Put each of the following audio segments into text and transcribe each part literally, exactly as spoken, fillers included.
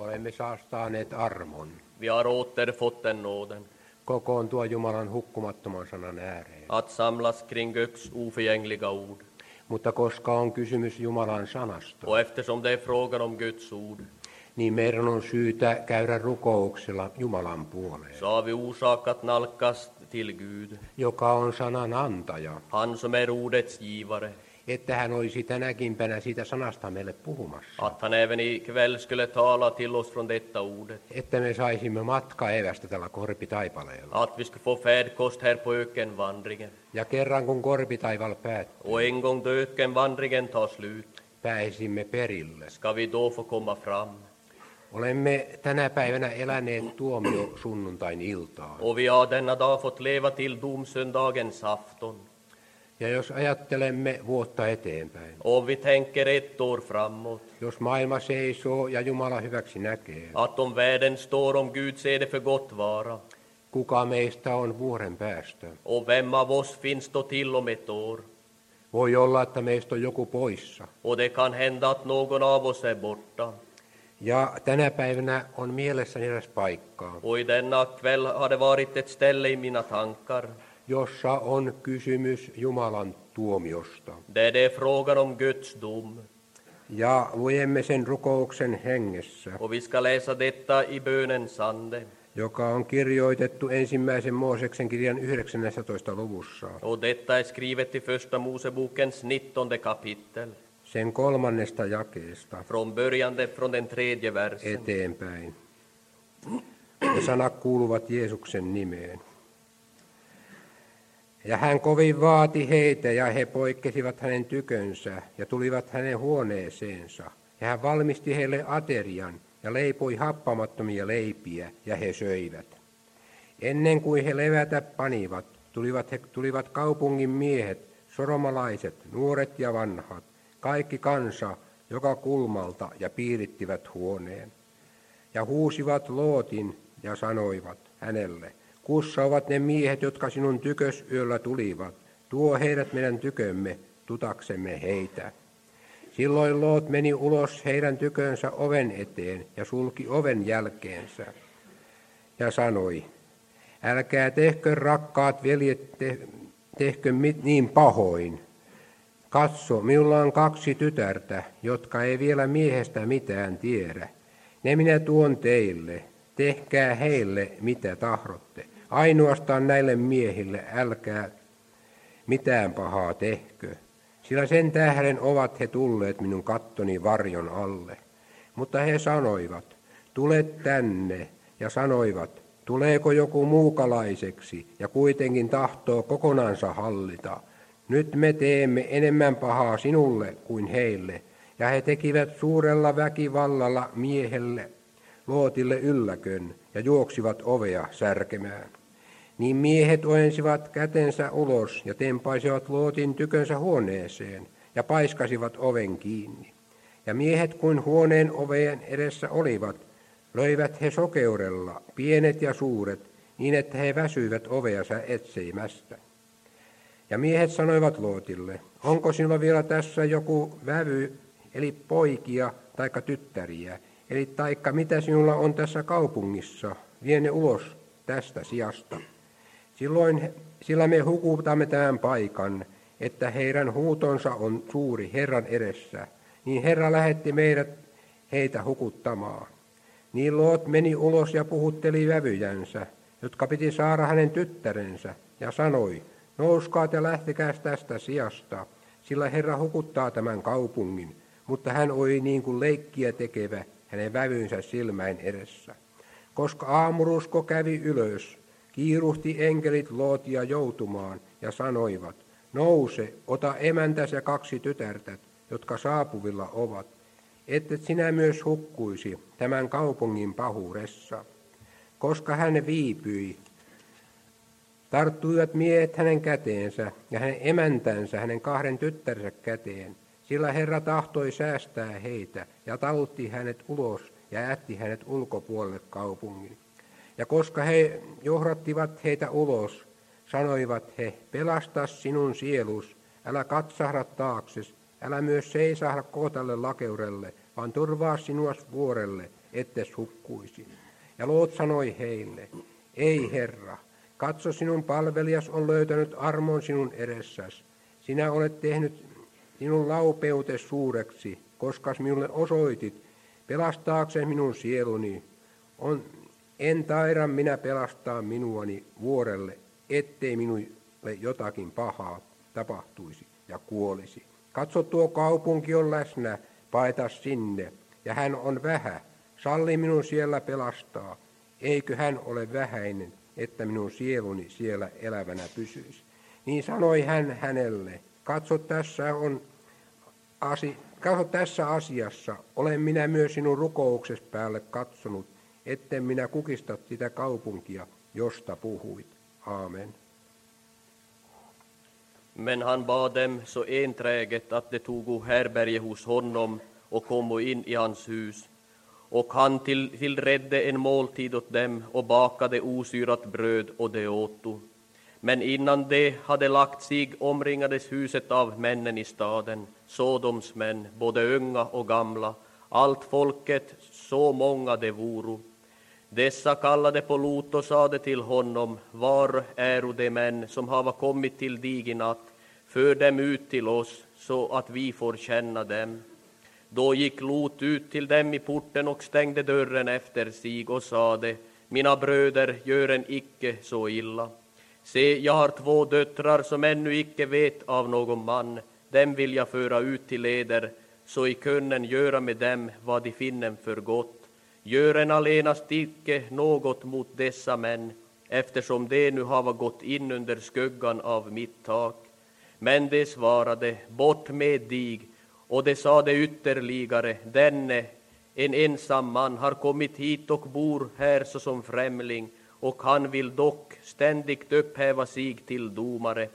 Olemme saastaneet armon. Vi har återfått den nåden Kokoontua Jumalan hukkumattoman sanan ääreen. att samlas kring Guds oförgängliga ord. Mutta koska on kysymys Jumalan sanasta, Och eftersom det är frågan om Guds ord, niin meidän on syytä käydä rukouksella Jumalan puoleen, så har vi orsak att nalkas till Gud, joka on sanan antaja, han som är ordets givare, että hän olisi tänäkin päivänä siitä sanasta meille puhumassa, att han även ikväll skulle tala till oss från detta ordet, että me saisimme matkaevästä tällä korpitaipaleella. att vi skulle få färdkost här på ökenvandringen. Ja kerran kun korpitaival päättyy, Och en gång då ökenvandringen tar slut, pääsimme perille. ska vi då få komma fram. Olemme tänä päivänä eläneet tuomio sunnuntain iltaan. Och vi har denna dag fått leva till domsöndagens afton. Ja jos ajattelemme vuotta eteenpäin, Och vi tänker ett år framåt, jos maailma seisoo ja Jumala hyväksi näkee, att om världen står, om Gud ser det för gott vara, kuka meistä on vuoden päästä? och vem av oss finns då till om ett år? Voi olla, että meistä on joku poissa. Och det kan hända att någon av oss är borta. Ja tänä päivänä on mielessäni eräs paikkaa, Och i denna kväll har det varit ett ställe i mina tankar, jossa on kysymys Jumalan tuomiosta. där det är frågan om Guds dom. Ja luemme sen rukouksen hengessä, Och vi ska läsa detta i bönens ande. joka on kirjoitettu ensimmäisen Mooseksen kirjan yhdeksännentoista luvussa, Och detta är skrivet i första Mosebokens nittonde kapitel, sen kolmannesta jakeesta från början från den tredje versen. eteenpäin. Ja sanat kuuluvat Jeesuksen nimeen. Ja hän kovin vaati heitä, ja he poikkesivat hänen tykönsä, ja tulivat hänen huoneeseensa. Ja hän valmisti heille aterian, ja leipoi happamattomia leipiä, ja he söivät. Ennen kuin he levätä panivat, tulivat, he, tulivat kaupungin miehet, soromalaiset, nuoret ja vanhat, kaikki kansa, joka kulmalta, ja piirittivät huoneen. Ja huusivat Lootin, ja sanoivat hänelle, kussa ovat ne miehet, jotka sinun tykös yöllä tulivat, tuo heidät meidän tykömme, tutaksemme heitä. Silloin Loot meni ulos heidän tykönsä oven eteen ja sulki oven jälkeensä ja sanoi, älkää tehkö rakkaat veljet, te, tehkö mit niin pahoin. Katso, minulla on kaksi tytärtä, jotka ei vielä miehestä mitään tiedä. Ne minä tuon teille, tehkää heille mitä tahdotte. Ainoastaan näille miehille älkää mitään pahaa tehkö, sillä sen tähden ovat he tulleet minun kattoni varjon alle. Mutta he sanoivat, tule tänne, ja sanoivat, tuleeko joku muukalaiseksi, ja kuitenkin tahtoo kokonansa hallita. Nyt me teemme enemmän pahaa sinulle kuin heille, ja he tekivät suurella väkivallalla miehelle Lootille ylläkön, ja juoksivat ovea särkemään. Niin miehet ojensivat kätensä ulos ja tempaisivat Lootin tykönsä huoneeseen ja paiskasivat oven kiinni. Ja miehet kuin huoneen oveen edessä olivat, löivät he sokeudella, pienet ja suuret, niin että he väsyivät ovea etsimästä. Ja miehet sanoivat Lootille, onko sinulla vielä tässä joku vävy, eli poikia taikka tyttäriä, eli taikka mitä sinulla on tässä kaupungissa, vie ne ulos tästä sijasta. Silloin, sillä me hukutamme tämän paikan, että heidän huutonsa on suuri Herran edessä, niin Herra lähetti meidät heitä hukuttamaan. Niin Loot meni ulos ja puhutteli vävyjänsä, jotka piti saada hänen tyttärensä, ja sanoi, nouskaa ja lähtekääs tästä sijasta, sillä Herra hukuttaa tämän kaupungin, mutta hän oli niin kuin leikkiä tekevä hänen vävynsä silmäin edessä. Koska aamurusko kävi ylös, kiiruhti enkelit Lootia joutumaan ja sanoivat, nouse, ota emäntäsi ja kaksi tytärtä, jotka saapuvilla ovat, että sinä myös hukkuisi tämän kaupungin pahuudessa. Koska hän viipyi, tarttuivat miehet hänen käteensä ja hänen emäntänsä hänen kahden tyttärensä käteen, sillä Herra tahtoi säästää heitä ja talutti hänet ulos ja jätti hänet ulkopuolelle kaupungin. Ja koska he johdattivat heitä ulos, sanoivat he, pelasta sinun sielus, älä katsahda taakses, älä myös seisahda kootalle lakeudelle, vaan turvaa sinua vuorelle, ettes hukkuisi. Ja Loot sanoi heille, ei Herra, katso sinun palvelijas on löytänyt armon sinun edessäsi. Sinä olet tehnyt sinun laupeutes suureksi, koska minulle osoitit, pelastaakseen minun sieluni. On, en taida minä pelastaa minuani vuorelle, ettei minulle jotakin pahaa tapahtuisi ja kuolisi. Katso, tuo kaupunki on läsnä, paeta sinne, ja hän on vähä. Salli minun siellä pelastaa. Eikö hän ole vähäinen, että minun sieluni siellä elävänä pysyisi? Niin sanoi hän hänelle, katso tässä, on asi, katso tässä asiassa, olen minä myös sinun rukouksesi päälle katsonut, etten minä kukista sitä kaupunkia, josta puhuit. Aamen. Men han bad dem så enträget att de tog härberge hos honom och kom in i hans hus. Och han till, tillredde en måltid åt dem och bakade osyrat bröd och de åto. Men innan de hade lagt sig omringades huset av männen i staden, Sodoms män, både unga och gamla, allt folket, så många de voro. Dessa kallade på Lot och sade till honom, var äro de män som hava kommit till dig i natt, för dem ut till oss, så att vi får känna dem. Då gick Lot ut till dem i porten och stängde dörren efter sig och sade, mina bröder, gör en icke så illa. Se, jag har två döttrar som ännu icke vet av någon man, dem vill jag föra ut till eder, så i kunnen göra med dem vad de finner för gott. Gör en allenast icke något mot dessa män, eftersom de nu hava gått in under skuggan av mitt tak. Men de svarade, bort med dig, och de sade ytterligare, denne, en ensam man, har kommit hit och bor här såsom främling, och han vill dock ständigt upphäva sig till domare.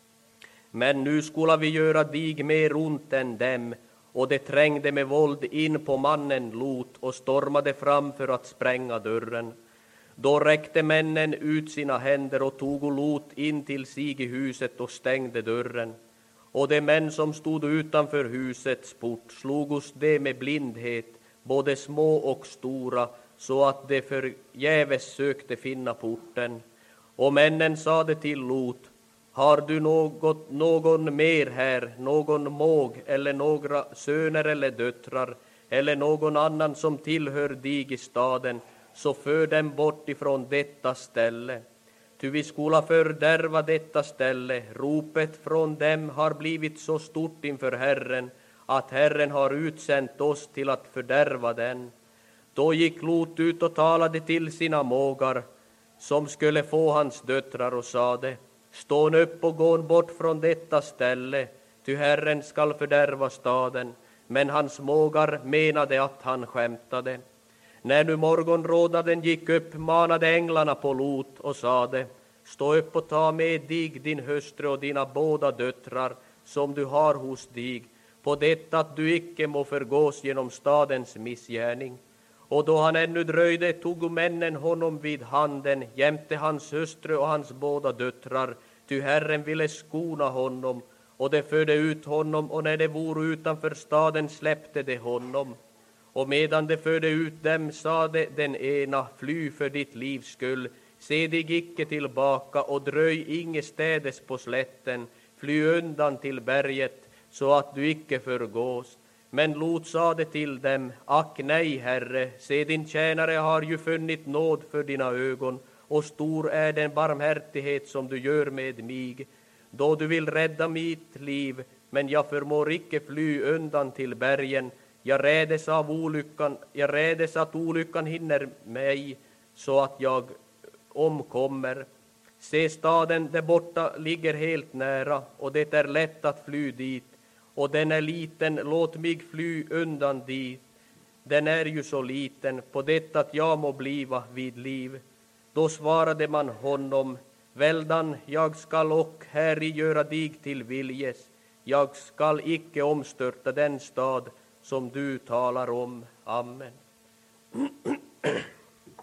Men nu skulle vi göra dig mer ont än dem, och de trängde med våld in på mannen Lot och stormade fram för att spränga dörren. Då räckte männen ut sina händer och tog Lot in till sig i huset och stängde dörren. Och de män som stod utanför husets port slogos de med blindhet, både små och stora, så att de förgäves sökte finna porten. Och männen sade till Lot, har du något, någon mer här, någon måg eller några söner eller döttrar, eller någon annan som tillhör dig i staden, så för dem bort ifrån detta ställe. Ty vi skola fördärva detta ställe, ropet från dem har blivit så stort inför Herren, att Herren har utsänt oss till att fördärva den. Då gick Lot ut och talade till sina mågar, som skulle få hans döttrar, och sade, stån upp och gå bort från detta ställe, ty Herren skall fördärva staden. Men hans mågar menade att han skämtade. När nu morgonrådaden gick upp manade änglarna på Lot och sade, stå upp och ta med dig din hustru och dina båda döttrar som du har hos dig, på detta att du icke må förgås genom stadens missgärning. Och då han ännu dröjde tog männen honom vid handen, jämte hans hustru och hans båda döttrar, ty Herren ville skona honom, och de förde ut honom, och när de vore utanför staden släppte de honom. Och medan de förde ut dem sade den ena, fly för ditt livs skull, se dig icke tillbaka och dröj ingestädes på slätten, fly undan till berget, så att du icke förgås. Men Lot sade till dem, ack nej, Herre, se din tjänare har ju funnit nåd för dina ögon, och stor är den barmhärtighet som du gör med mig, då du vill rädda mitt liv, men jag förmår icke fly undan till bergen. Jag rädes av olyckan, jag rädes att olyckan hinner mig, så att jag omkommer. Se, staden där borta ligger helt nära, och det är lätt att fly dit, och den är liten, låt mig fly undan dit. Den är ju så liten, på det att jag må bliva vid liv. Då svarade man honom, väldan, jag skall och häri göra dig till viljes. Jag skall icke omstörta den stad som du talar om. Amen.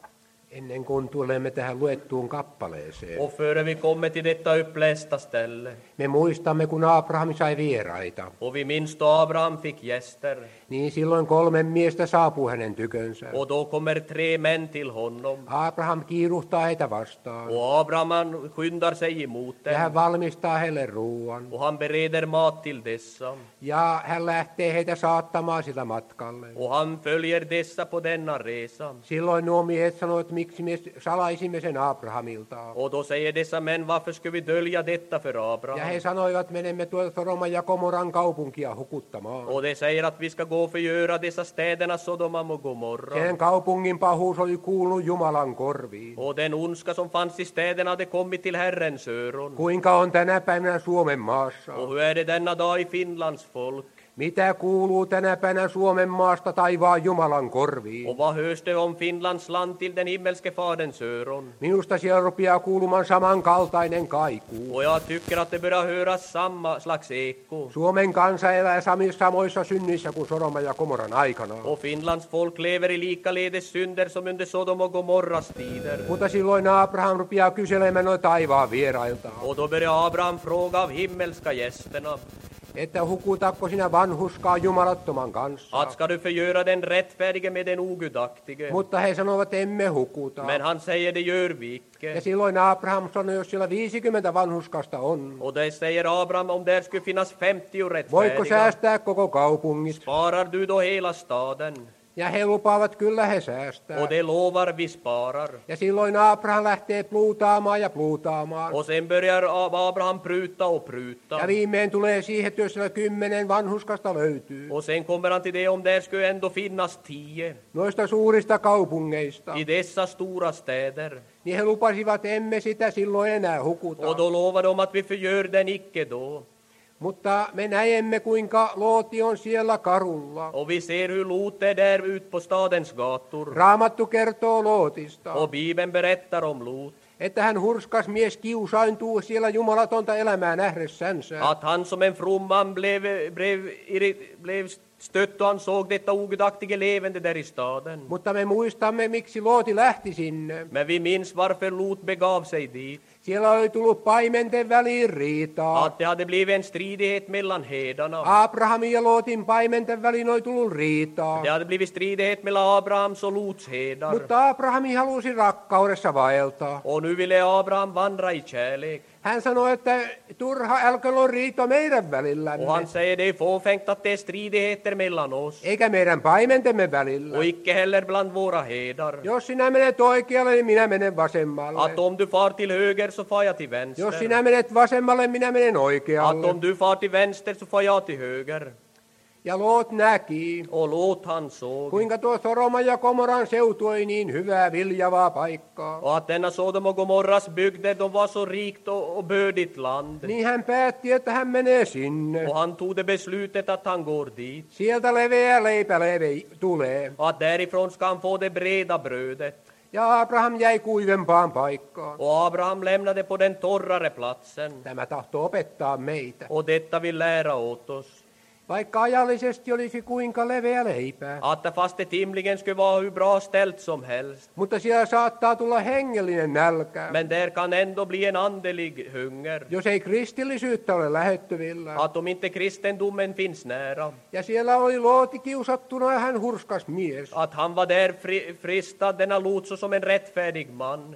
Ennen kuin tulemme tähän luettuun kappaleeseen, Och före vi kommer till detta upplästa ställe, me muistamme, kun Abraham sai vieraita, och vi minns då Abraham fick gäster, niin silloin kolme miestä saapuu hänen tykönsä. och då kommer tre män till honom, Abraham kiiruhtaa heitä vastaan, och Abraham han skyndar sig emot ja hän dem, valmistaa heille ruoan, och han bereder mat till dessa, ja hän lähtee heitä saattamaan sillä matkalle. och han följer dessa på denna resa. Silloin nuo miehet sanoivat, että miksi me salaisimme sen Abrahamilta. Och då säger dessa män, varför ska vi dölja detta för Ja Abraham? he sanoivat, menemme tuolta Sodoman ja Gomoran kaupunkia hukuttamaan. Och de säger att vi ska gå och förgöra dessa städerna Sodoma och Gomorra. Sen kaupungin pahuus oli kuulunut Jumalan korviin. Och den ondska som fanns i städerna hade kommit till Herrens öron. Kuinka on tänä päivänä Suomen maassa? Och hur är det denna dag i Finlands folk? Mitä kuuluu tänä päivänä Suomen maasta taivaan Jumalan korviin? Och vad hörs det om Finlands land till den himmelske faderns öron? Minusta siellä rupeaa kuulumaan samankaltainen kaikuu. Och jag tycker att det börjar höras samma slags eko. Suomen kansa elää sami- samoissa synnissä kuin Sodoman ja Gomoran aikana. Och Finlands folk lever i likaledes synder som under Sodom och Gomorras tider. Mutta silloin Abraham rupeaa kyselemään noita taivaan vierailta, Och då börjar Abraham fråga av himmelska gästerna, että hukutakko sinä vanhuskaa jumalattoman kanssa. att ska du förgöra den rättfärdige med den ogudaktige? Mutta he sanovat, emme hukuta. Men han säger, det gör vi Ja icke. silloin Abraham sanoi, jos siellä viisikymmentä vanhuskasta on, Och det säger Abraham, om där skulle finnas femtio voitko rättfärdiga, säästää koko kaupungit? sparar du då hela staden? Ja he lupaavat, kyllä he säästää. Och det lovar, vi sparar. Ja silloin Abraham lähtee pluutaamaan ja pluutaamaan. Och sen börjar Abraham pruta och pruta. Ja viimein tulee siihen, että jos siellä kymmenen vanhuskasta löytyy, Och sen kommer han till det, om där skulle ändå finnas tio noista suurista kaupungeista, i dessa stora städer. niin he lupasivat, emme sitä silloin enää hukuta. Och då lovar de att vi förgör den icke då. Mutta me näemme, kuinka Looti on siellä karulla. Och vi ser hur Lot är där ut på stadens gator. Raamattu kertoo Lootista, Och Bibeln berättar om Lot. että hän hurskas mies kiusaintuu siellä jumalatonta elämää nähdessänsä. Att han som en from man blev, blev, irri- blev stött och han såg detta ogudaktige levande där i staden. Mutta me muistamme, miksi Looti lähti sinne. Men vi minns varför Lot begav sig dit. Siellä oli tullut paimenten väliin riitaa. Att det hade blivit en stridighet mellan herdarna. Abrahamin ja Lootin paimenten väliin oli tullut riitaa. Det hade blivit stridighet mellan Abrahams och Lots herdar. Mutta Abraham halusi rakkaudessa vaeltaa. Och nu ville Abraham vandra i kärlek. Hän sanoi, että turha älköön ole riito meidän välillämme, Och han säger, det är fåfängt att det är stridigheter mellan oss. eikä meidän paimentemme välillä. Och icke heller bland våra herdar. Jos sinä menet oikealle, niin minä menen vasemmalle. Att om du far till höger så far jag till Jos vänster. sinä menet vasemmalle, minä menen Att oikealle. om du far till vänster så far jag till höger. Ja Loot näki, Och Lot han såg. kuinka tuo Sodoman ja Gomoran seutu oli niin hyvää viljavaa paikkaa. Och att denna Sodom och Gomorras bygder, de var så rikt och, och bördigt land. Niin hän päätti, että hän menee sinne. Och han tog det beslutet att han går dit. Sieltä leveä leipä leve tulee. Och att därifrån ska han få det breda brödet. Ja Abraham jäi kuivempaan paikkaan. Och Abraham lämnade på den torrare platsen. Tämä tahtoo opettaa meitä. Och detta vill lära åt oss. Vaikka ajallisesti olisi kuinka leveä leipää, Att fast det timligen skulle vara hur bra ställt som helst. mutta siellä saattaa tulla hengellinen nälkä, Men där kan ändå bli en andelig hunger. jos ei kristillisyyttä ole lähettyvillä. Att om inte kristendomen finns nära. Ja siellä oli Looti kiusattuna ja hän hurskas mies. Att han var där fri, fristad, denna Lot, så som en rättfärdig man.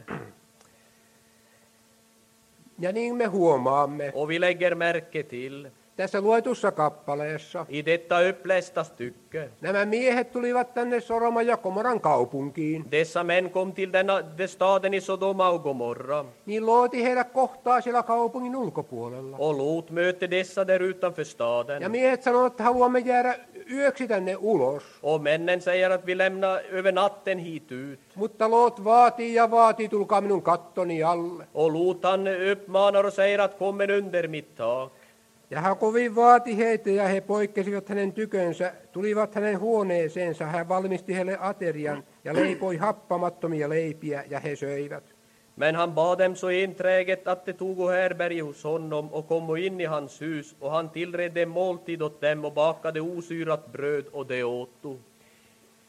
Ja niin me huomaamme Och vi lägger märke till tässä luetussa kappaleessa. i detta upplästa stycke. Nämä miehet tulivat tänne Sodoman ja Gomoran kaupunkiin. Dessa män kom till denna, de staden i Sodoma och Gomorra. Niin Looti heidät kohtaa siellä kaupungin ulkopuolella. Och Lot möter dessa där utanför Ja staden. miehet sanovat, että haluamme jäädä yöksi tänne ulos. Och männen säger att vi lämnar över natten hit ut. Mutta Loot vaatii ja vaatii, tulkaa minun kattoni alle. Och Lot han uppmanar och säger att kommer under mitt tak. Ja hän kovin vaati heitä ja he poikkesivat hänen tykönsä, tulivat hänen huoneeseensa. Hän valmisti heille aterian ja leipoi happamattomia leipiä ja he söivät. Men han bad dem så enträget att de tog och härbärge hos honom och kom in i hans hus, och han tillredde en måltid åt dem och bakade osyrat bröd och de åto.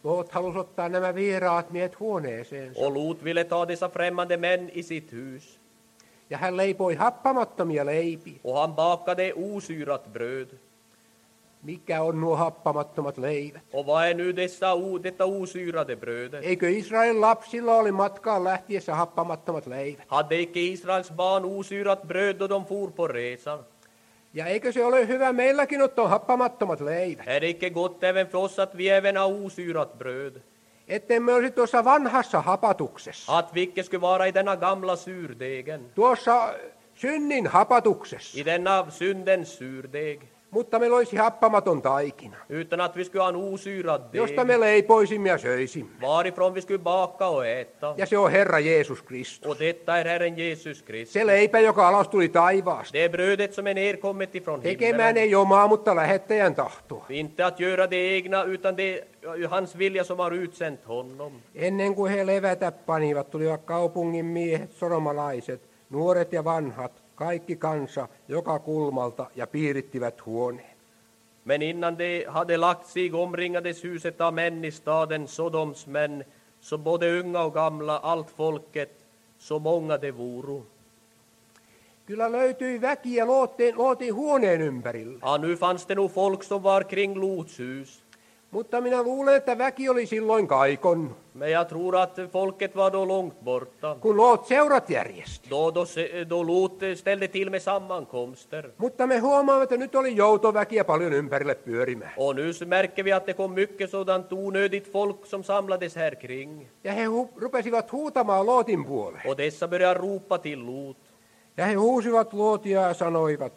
Lot halusi ottaa nämä vieraat miehet huoneeseensa. Och Lot ville ta dessa främmande män i sitt hus. Ja hän leipoi happamattomia leipiä. Och han bakade osyrat bröd. Mikä on nuo happamattomat leivät? Och vad är nu dessa, o- detta osyrade brödet? Eikö Israelin lapsilla oli matkaan lähtiessä happamattomat leivät? Hade icke Israels barn osyrat bröd då de for på resan? Ja eikö se ole hyvä meilläkin ottaa happamattomat leivät? Är det icke gott även för oss att vi även har osyrat bröd? Etten me olisi tuossa vanhassa hapatuksessa. Att vi icke skulle vara i denna gamla surdegen, Tuossa synnin hapatuksessa. i denna syndens surdeg, Mutta meillä olisi happamaton taikina, utan att vi skulle ha en osyrad josta deg, me leipoisimme ja söisimme. varifrån vi skulle baka och äta. Ja se on Herra Jeesus Kristus. Och detta är Herren Jesus Kristus. Se leipä, joka alas tuli taivaasta. Det är brödet som är nerkommet ifrån Tekemään himmelen. ei omaa, mutta lähettäjän tahtoa. Inte att göra det egna, utan det är hans vilja som har utsänt honom. Ennen kuin he levätä panivat, tulivat kaupungin miehet, soromalaiset, nuoret ja vanhat, kaikki kansa, joka kulmalta, ja piirittivät huoneen. Men innan de hade lagt sig omringades huset av män i staden, Sodoms män, så både unga och gamla, allt folket, så många de voro. Kyllä löytyi väkiä Lootin, Lootin huoneen ympärillä. Ja, nu fanns det nog folk som var kring Lots hus. Mutta minä luulen, että väki oli silloin kaikonnut, Men jag tror att folket var då långt borta. kun Loot seurat järjesti. Då, då, se- då Lot ställde till med sammankomster. Mutta me huomaamme, että nyt oli joutoväkiä paljon ympärille pyörimään. Och nu så märker vi att det kom mycket sådant onödigt folk som samlades här kring. Ja he hu- rupesivat huutamaan Lootin puoleen. Och dessa började ropa till Lot. Ja he huusivat Lootia ja sanoivat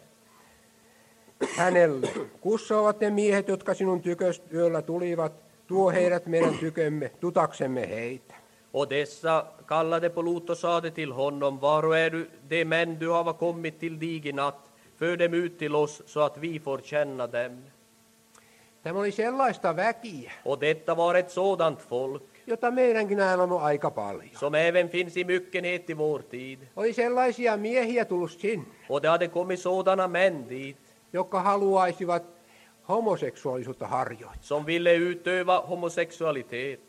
hänelle, kussa ovat ne miehet, jotka sinun tyköstä yöllä tulivat, tuo heidät meidän tykömme, tutaksemme heitä. Och dessa kallade på Lot och sade till honom, var är du, de män du har kommit till dig i natt, för dem ut till oss så att vi får känna dem. Tämä oli sellaista väkiä, Och detta var ett sådant folk, jota meidänkin ajalla on aika paljon. som även finns i myckenhet i vår tid. Oli sellaisia miehiä tullut sinne, Och det hade kommit sådana män dit, jotka haluaisivat homoseksuaalisuutta harjoittaa. som ville utöva homosexualitet.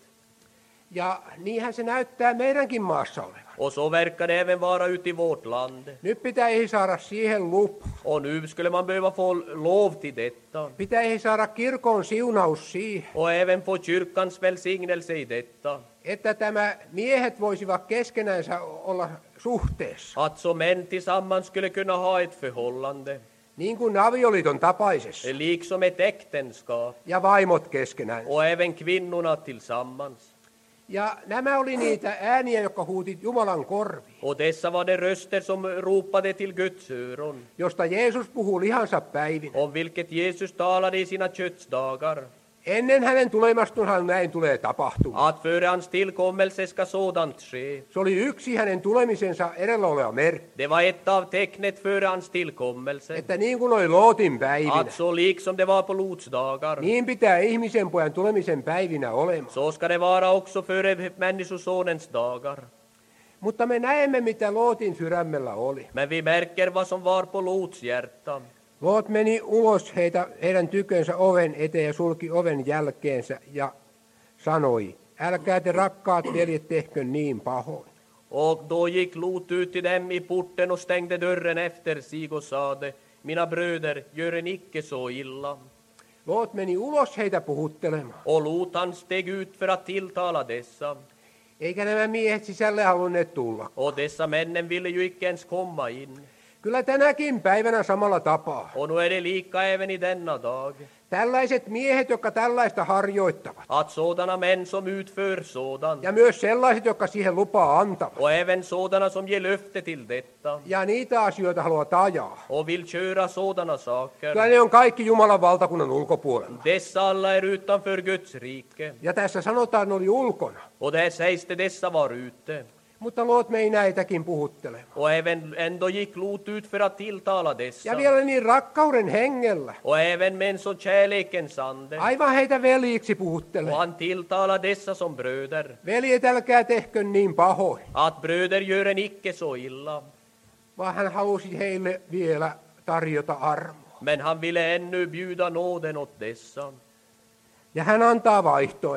Ja niinhän se näyttää meidänkin maassa olevan. Och så verkar det även vara ute i vårt land. Nyt pitäisi saada siihen lupa. Och nu skulle man behöva få lov till detta. Pitäisi saada kirkon siunaus siihen, Och även få kyrkans välsignelse i detta. että tämä miehet voisivat keskenänsä olla suhteessa. Att så män tillsammans skulle kunna ha ett förhållande. Niin kuin avioliiton tapaisessa. Liksom ett äktenskap. Ja vaimot keskenään. Och även kvinnorna tillsammans. Ja nämä oli niitä ääniä, jotka huutit Jumalan korviin, Och dessa var de röster som ropade till Guds öron. josta Jeesus puhuu lihansa päivin. Om vilket Jesus talade i sina köttsdagar. Ennen hänen tulemastunhan näin tulee tapahtumaan. Att före hans tillkommelse ska sådant ske. Se oli yksi hänen tulemisensa edellä oleva merkki, Det var ett av tecknet före hans tillkommelse. että niin kuin oli Lootin päivinä, Att så liksom det var på Lots dagar, niin pitää ihmisen pojan tulemisen päivinä olemaan. så ska det vara också före Människosonens dagar. Mutta me näemme, mitä Lootin sydämellä oli. Men vi märker vad som var på Lots hjärta. Loot meni ulos heitä, heidän tykönsä oven eteen ja sulki oven jälkeensä ja sanoi, älkää te rakkaat veljet tehkö niin pahoin. Och då gick Lot ut till dem i porten och stängde dörren efter sig och sade, mina bröder, gör en icke så illa. Loot meni ulos heitä puhuttelemaan. Och Lot han steg ut för att tilltala dessa. Eikä nämä miehet sisälle halunneet tulla. Och dessa männen ville ju icke ens komma in. Kyllä tänäkin päivänä samalla tapaa. Och nu är det lika även i denna dag. Tällaiset miehet, jotka tällaista harjoittavat. Att sådana män som utför sådant. Ja myös sellaiset, jotka siihen lupaa antavat. Och även sådana som ger löfte till detta. Ja niitä asioita haluavat ajaa. Och vill köra sådana saker. Kyllä ne on kaikki Jumalan valtakunnan ulkopuolella. Dessa alla är utanför Guds rike. Ja tässä sanotaan, ne oli ulkona. Och där sägs det dessa var ute. Mutta Loot mei näitäkin puhuttelemaan. Och även ändå gick Lot ut för att tilltala dessa. Ja vielä niin rakkauden hengellä. Och även med en så kärlekens ande. Aivan heitä veljiksi Och puhuttelemaan. han tilltalade dessa som bröder. Veljet, älkää tehkö niin pahoin. Att bröder gör en icke så illa. Vaan hän halusi heille vielä tarjota armoa. Men han ville ännu bjuda nåden åt dessa. Ja hän antaa vaihtoehdon.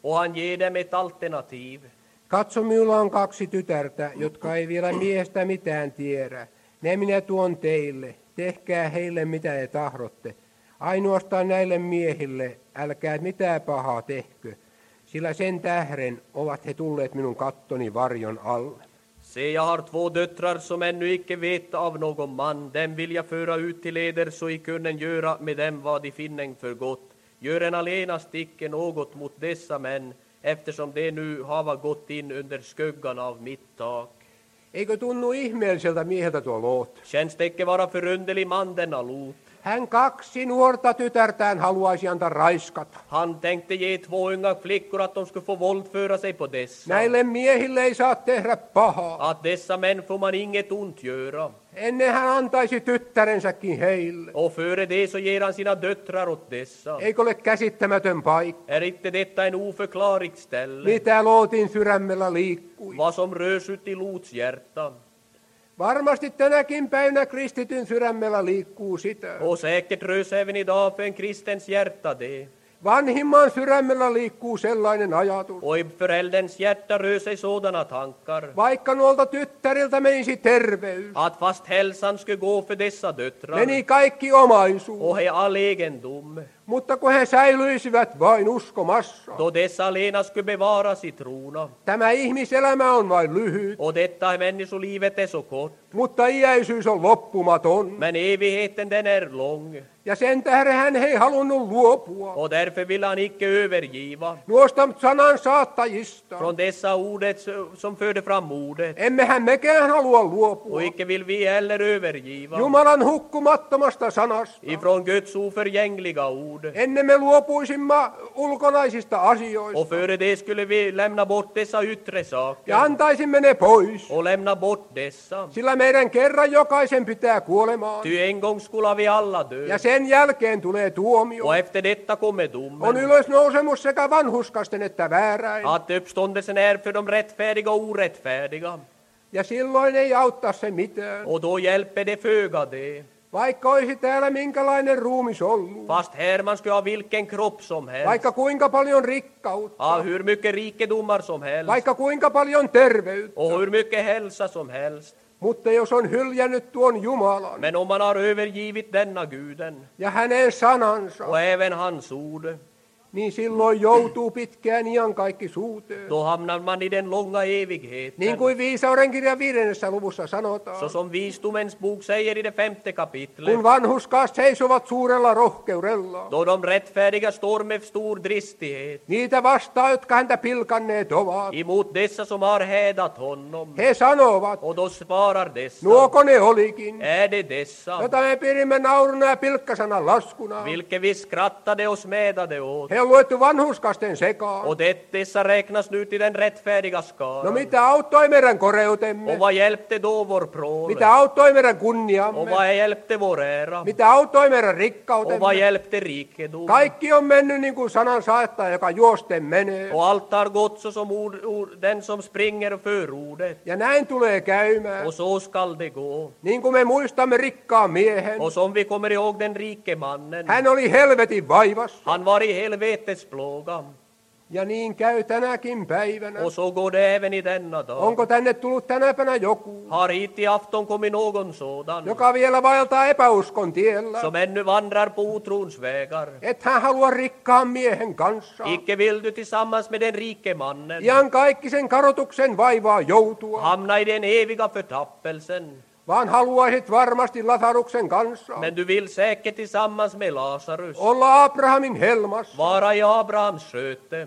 Och han ger dem ett alternativ. Katso, minulla on kaksi tytärtä, jotka ei vielä miehestä mitään tiedä. Ne minä tuon teille. Tehkää heille mitä te tahdotte. Ainoastaan näille miehille älkää mitään pahaa tehkö, sillä sen tähden ovat he tulleet minun kattoni varjon alle. Se, jag har två döttrar som ännu icke vet av någon man. Dem vill jag föra ut till eder så I kunnen göra med dem vad de finnen för gott. Gör en allenast icke något mot dessa män, eftersom de nu hava gått in under skuggan av mitt tak. Eikö tunnu ihmeelliseltä mieheltä tuo Loot? Känns det icke vara förunderlig man denna Lot? Hän kaksi nuorta tytärtään haluaisi antaa raiskata. Han tänkte ge två unga flickor att de skulle få våldföra sig på dessa. Näille miehille ei saa tehdä pahaa. Att dessa män får man inget ont göra. Ennen hän antaisi tyttärensäkin heille. Och före det så ger han sina döttrar åt dessa. Eikö ole käsittämätön paikka? Är inte detta en oförklarligt ställe? Mitä Lootin sydämellä liikkui? Vad som rörs ut i Lots hjärta. Varmasti tänäkin päivänä kristityn sydämellä liikkuu sitä. Och säkert rörs även idag för en kristens hjärta det. Vanhimman sydämellä liikkuu sellainen ajatus. Och i förälderns hjärta rör sig sådana tankar. Vaikka nuolta tyttäriltä menisi terveys, Att fast hälsan skulle gå för dessa döttrar. meni kaikki omaisuus, Och he all egendom. mutta kun he säilyisivät vain uskomassa. Då dessa alena skulle bevaras I trona. Tämä ihmiselämä on vain lyhyt, Och detta människolivet är så kort. mutta iäisyys on loppumaton. Men evigheten den är lång. Ja sen tähden hän ei halunnut luopua Och därför vill han icke övergiva. nuosta sanan saattajista. Från dessa ordet som förde fram ordet. Emmehän mekään halua luopua Och icke vill vi heller övergiva. Jumalan hukkumattomasta sanasta. Ifrån Guds oförgängliga ord. Ennen me luopuisimme ulkonaisista asioista Och före det skulle vi lämna bort dessa yttre ja saker. antaisimme ne pois. Och lämna bort dessa. Sillä meidän kerran jokaisen pitää kuolemaan. Ty en gång skulle vi alla dö. Ja sen jälkeen tulee tuomio. Och efter detta kommer On domen. ylösnousemus sekä vanhuskasten että vääräin. Att uppståndelsen är för de rättfärdiga och orättfärdiga. Ja silloin ei auttaa se mitään. Och då hjälper det föga det. Vaikka olisi täällä minkälainen ruumis ollut. Fast här man skulle ha vilken kropp som helst. Vaikka kuinka paljon rikkautta. Ha hur mycket rikedomar som helst. Vaikka kuinka paljon terveyttä. Och hur mycket hälsa som helst. Mutta jos on hyljännyt tuon Jumalan Men om man har övergivit denna guden ja hänen sanansa, och även hans ord, niin silloin joutuu pitkään iankaikkisuuteen. då hamnar man I den långa evigheten. Niin kuin viisauden kirjan viidennessä luvussa sanotaan. Så som visdomens bok säger I det femte kapitlet. Kun vanhuskas seisovat suurella rohkeudella. Då de rättfärdiga står med stor dristighet Niitä vastaan, jotka häntä pilkanneet ovat. emot dessa som har hädat honom. He sanovat, Och då svarar dessa. nuoko ne olikin, Är det dessa, jota me pidimme nauruna ja pilkkasanan laskuna. vilka vi skrattade och smädade åt? He on luettu vanhuskasten sekaan. Och det, dessa räknas nu till den rättfärdiga No skaran. mitä auttoi meidän koreutemme? Och vad hjälpte då vår prål? Mitä auttoi meidän Och kunniamme? vad hjälpte vår ära? Mitä auttoi meidän Och vad rikkautemme? hjälpte rikedom? Kaikki on mennyt niin kuin sanan saattaja, joka juosten menee. Och allt har gått så som ord, ord, den som springer för ordet. Ja näin tulee käymään. Och så skall det gå. Niin kuin me muistamme rikkaan miehen. Och som vi kommer ihåg den rike mannen. Hän oli helvetin vaivassa. Han var I helvetets plåga. Ja niin käy tänäkin päivänä. Och så går det även I denna dag. Onko tänne tullut tänäpänä joku, Har hit I afton kommit någon sådan joka vielä vaeltaa epäuskon tiellä? som ännu vandrar på otrons vägar? Et hän halua rikkaan miehen kanssa. Icke vill du tillsammans med den rike mannen Ihan kaikki sen karotuksen vaivaa joutua. hamna I den eviga förtappelsen. Vaan haluaisit varmasti Lasaruksen kanssa. Men du vill säkert tillsammans med Lazarus Olla Abrahamin helmassa. vara I Abrahams sköte.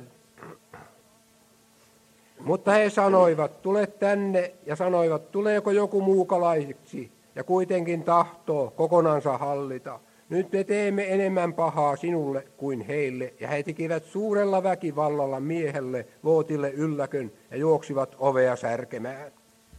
Mutta he sanoivat, tule tänne, ja sanoivat, tuleeko joku muukalaisiksi, ja kuitenkin tahtoo kokonansa hallita. Nyt me teemme enemmän pahaa sinulle kuin heille, ja he tekivät suurella väkivallalla miehelle Lootille ylläkön, ja juoksivat ovea särkemään.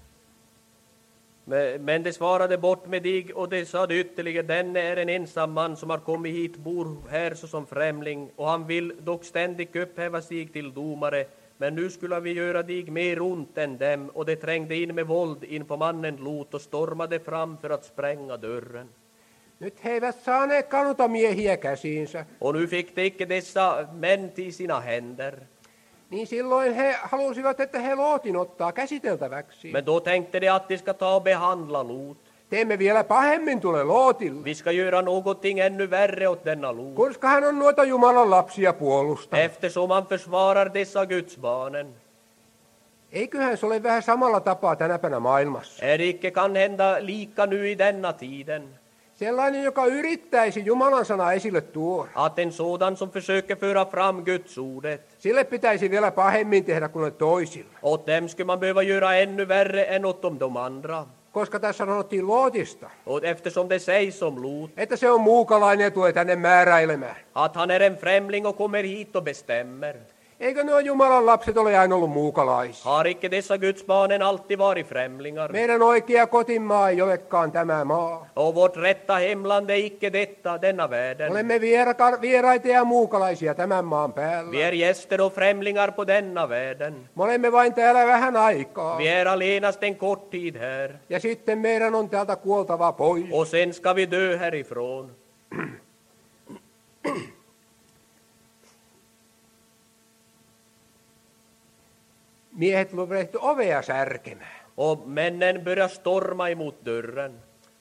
Men det svarade bort med dig och det sade ytterligare, denne är en ensam man som har kommit hit, bor här såsom främling, och han vill dock ständigt upphäva sig till domare. Men nu skulle vi göra dig mer ont än dem, och det trängde in med våld in på mannen Lot och stormade fram för att spränga dörren. Nyt he eivät saaneet kanuta miehiä käsiinsä. Och nu fick de icke dessa män till sina händer. Niin silloin he halusivat, että he Lootin ottaa käsiteltäväksi. Men då tänkte de att de ska ta och behandla Lot. Teemme vielä pahemmin tule Lootille, Vi ska göra någonting ännu värre åt denna Lot. koska hän on noita Jumalan lapsia puolustanut. Eftersom han försvarar dessa Guds barnen. Eiköhän se ole vähän samalla tapaa tänäpänä maailmassa. Är det icke kan hända lika nu i denna tiden? Sellainen, joka yrittäisi Jumalan sanaa esille tuoda. Att en sådan som försöker föra fram Guds ordet. Sille pitäisi vielä pahemmin tehdä kuin ne toisille. Åt dem skulle man behöva göra ännu värre än åt de, de andra. Koska tässä sanottiin Lootista, Och eftersom det sägs om Lot. että se on muukalainen ja tulee tänne määräilemään. Att han är en främling och kommer hit och bestämmer. Eikö nuo Jumalan lapset ole aina ollut muukalaisia? Har icke dessa Guds barnen alltid varit främlingar? Meidän oikea kotimaa ei olekaan tämä maa. Och vårt rätta hemland är icke detta, denna världen. Olemme vieraka- vieraita ja muukalaisia tämän maan päällä. Vi är gäster och främlingar på denna världen. Me olemme vain täällä vähän aikaa. Vi är allenast en kort tid här. Ja sitten meidän on täältä kuoltava pois. Och sen ska vi dö härifrån. Miehet rupesivat ovea särkemään. Och männen börjar storma emot dörren.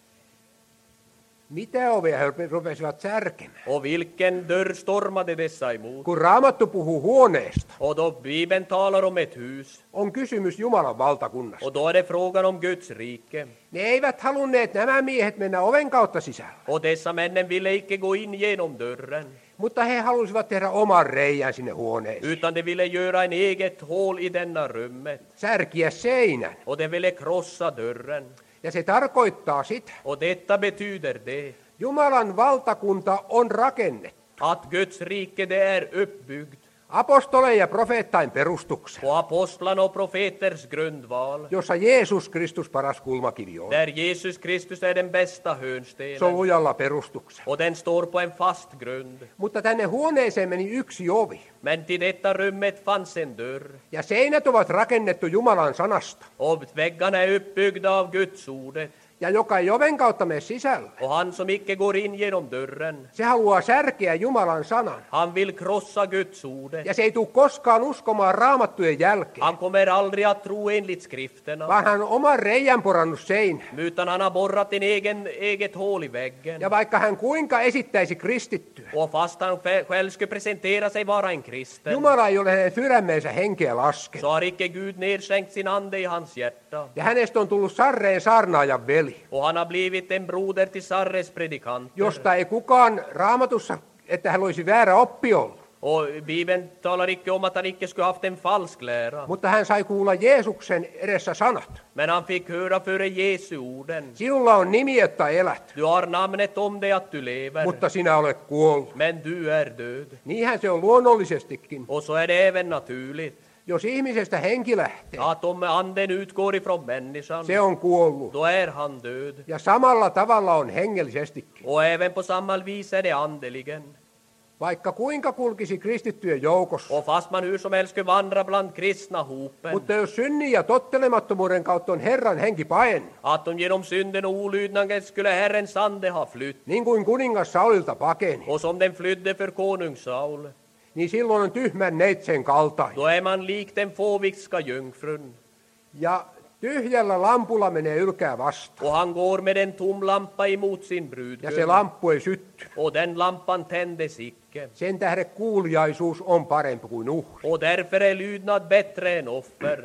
Mitä ovea he rupesivat särkemään? Och vilken dörr stormade dessa emot? Kun Raamattu puhuu huoneesta, Och då Bibeln talar om ett hus. on kysymys Jumalan valtakunnasta. Och då är det frågan om Guds rike. Ne eivät halunneet nämä miehet mennä oven kautta sisällä, Och dessa männen ville icke gå in genom dörren. mutta he halusivat tehdä oman reijän sinne huoneeseen. Utan de ville göra en eget hål i denna rummet. Särkiä seinän. Och de ville krossa dörren. Ja se tarkoittaa sitä, Och detta betyder det. Jumalan valtakunta on rakennettu Att Guds rike det är uppbyggt apostoleen ja profeettain perustuksen, på apostlarna och profeters grundval. jossa Jeesus Kristus paras kulmakivi on. Där Jesus Kristus är den bästa Se on hörnstenen. lujalla perustuksella. Och den står på en fast grund. Mutta tänne huoneeseen meni yksi ovi. Men till detta rummet fanns en dörr. Ja seinät ovat rakennettu Jumalan sanasta. Och väggarna är uppbyggda av Guds ordet. Ja joka ei oven kautta mene sisällä, Och han som icke går in genom dörren, se haluaa särkeä Jumalan sanan. han vill krossa Guds ordet. Ja se ei tule koskaan uskomaan raamattujen jälkeen, Han kommer aldrig att tro enligt skrifterna. vaan hän on oman reijän porannut seinään. Utan han har borrat en egen, eget hål i väggen. Ja vaikka hän kuinka esittäisi kristittyä, Och fast han själv skulle presentera sig vara en kristen, Jumala ei ole hänen sydämeensä henkeä laskenut. så har icke Gud nedskänkt sin ande i hans hjärta. Ja hänestä on tullut sarreen saarnaajan veli, Och han har blivit en broder till Sarres predikanter. josta ei kukaan raamatussa, että hän olisi väärä oppi ollut. Och Bibeln talar icke om att han icke skulle haft en falsk lära. Mutta hän sai kuulla Jeesuksen edessä sanat. Men han fick höra före Jesu orden. Sinulla on nimi, että elät, Du har namnet om dig att du lever. mutta sinä olet kuollut. Men du är död. Niinhän se on luonnollisestikin. Och så är det även naturligt. Jos ihmisestä henki lähtee, Att om anden utgår ifrån människan, se on kuollut. då är han död. Ja samalla tavalla on hengellisestikin. Och även på samma vis är det andeligen. Vaikka kuinka kulkisi kristittyjen joukossa, Och fast man hur som helst skulle vandra bland kristna hopen, mutta jos synnin ja tottelemattomuuden kautta on Herran henki paennut, att om genom synden och olydnaden skulle Herrens ande ha flytt, niin kuin kuningas Saulilta pakeni, och som den flydde för konung Saul, niin silloin on tyhmän neitsen kaltainen. då är man lik den fåvikska jungfrun. Ja tyhjällä lampulla menee ylkää vastaan. Och han går med en tom lampa emot sin Ja se brudgum, lamppu ei sytty. och den lampan tändes icke. Sen tähden kuuliaisuus on parempi kuin uhri. Och därför är lydnad bättre än offer.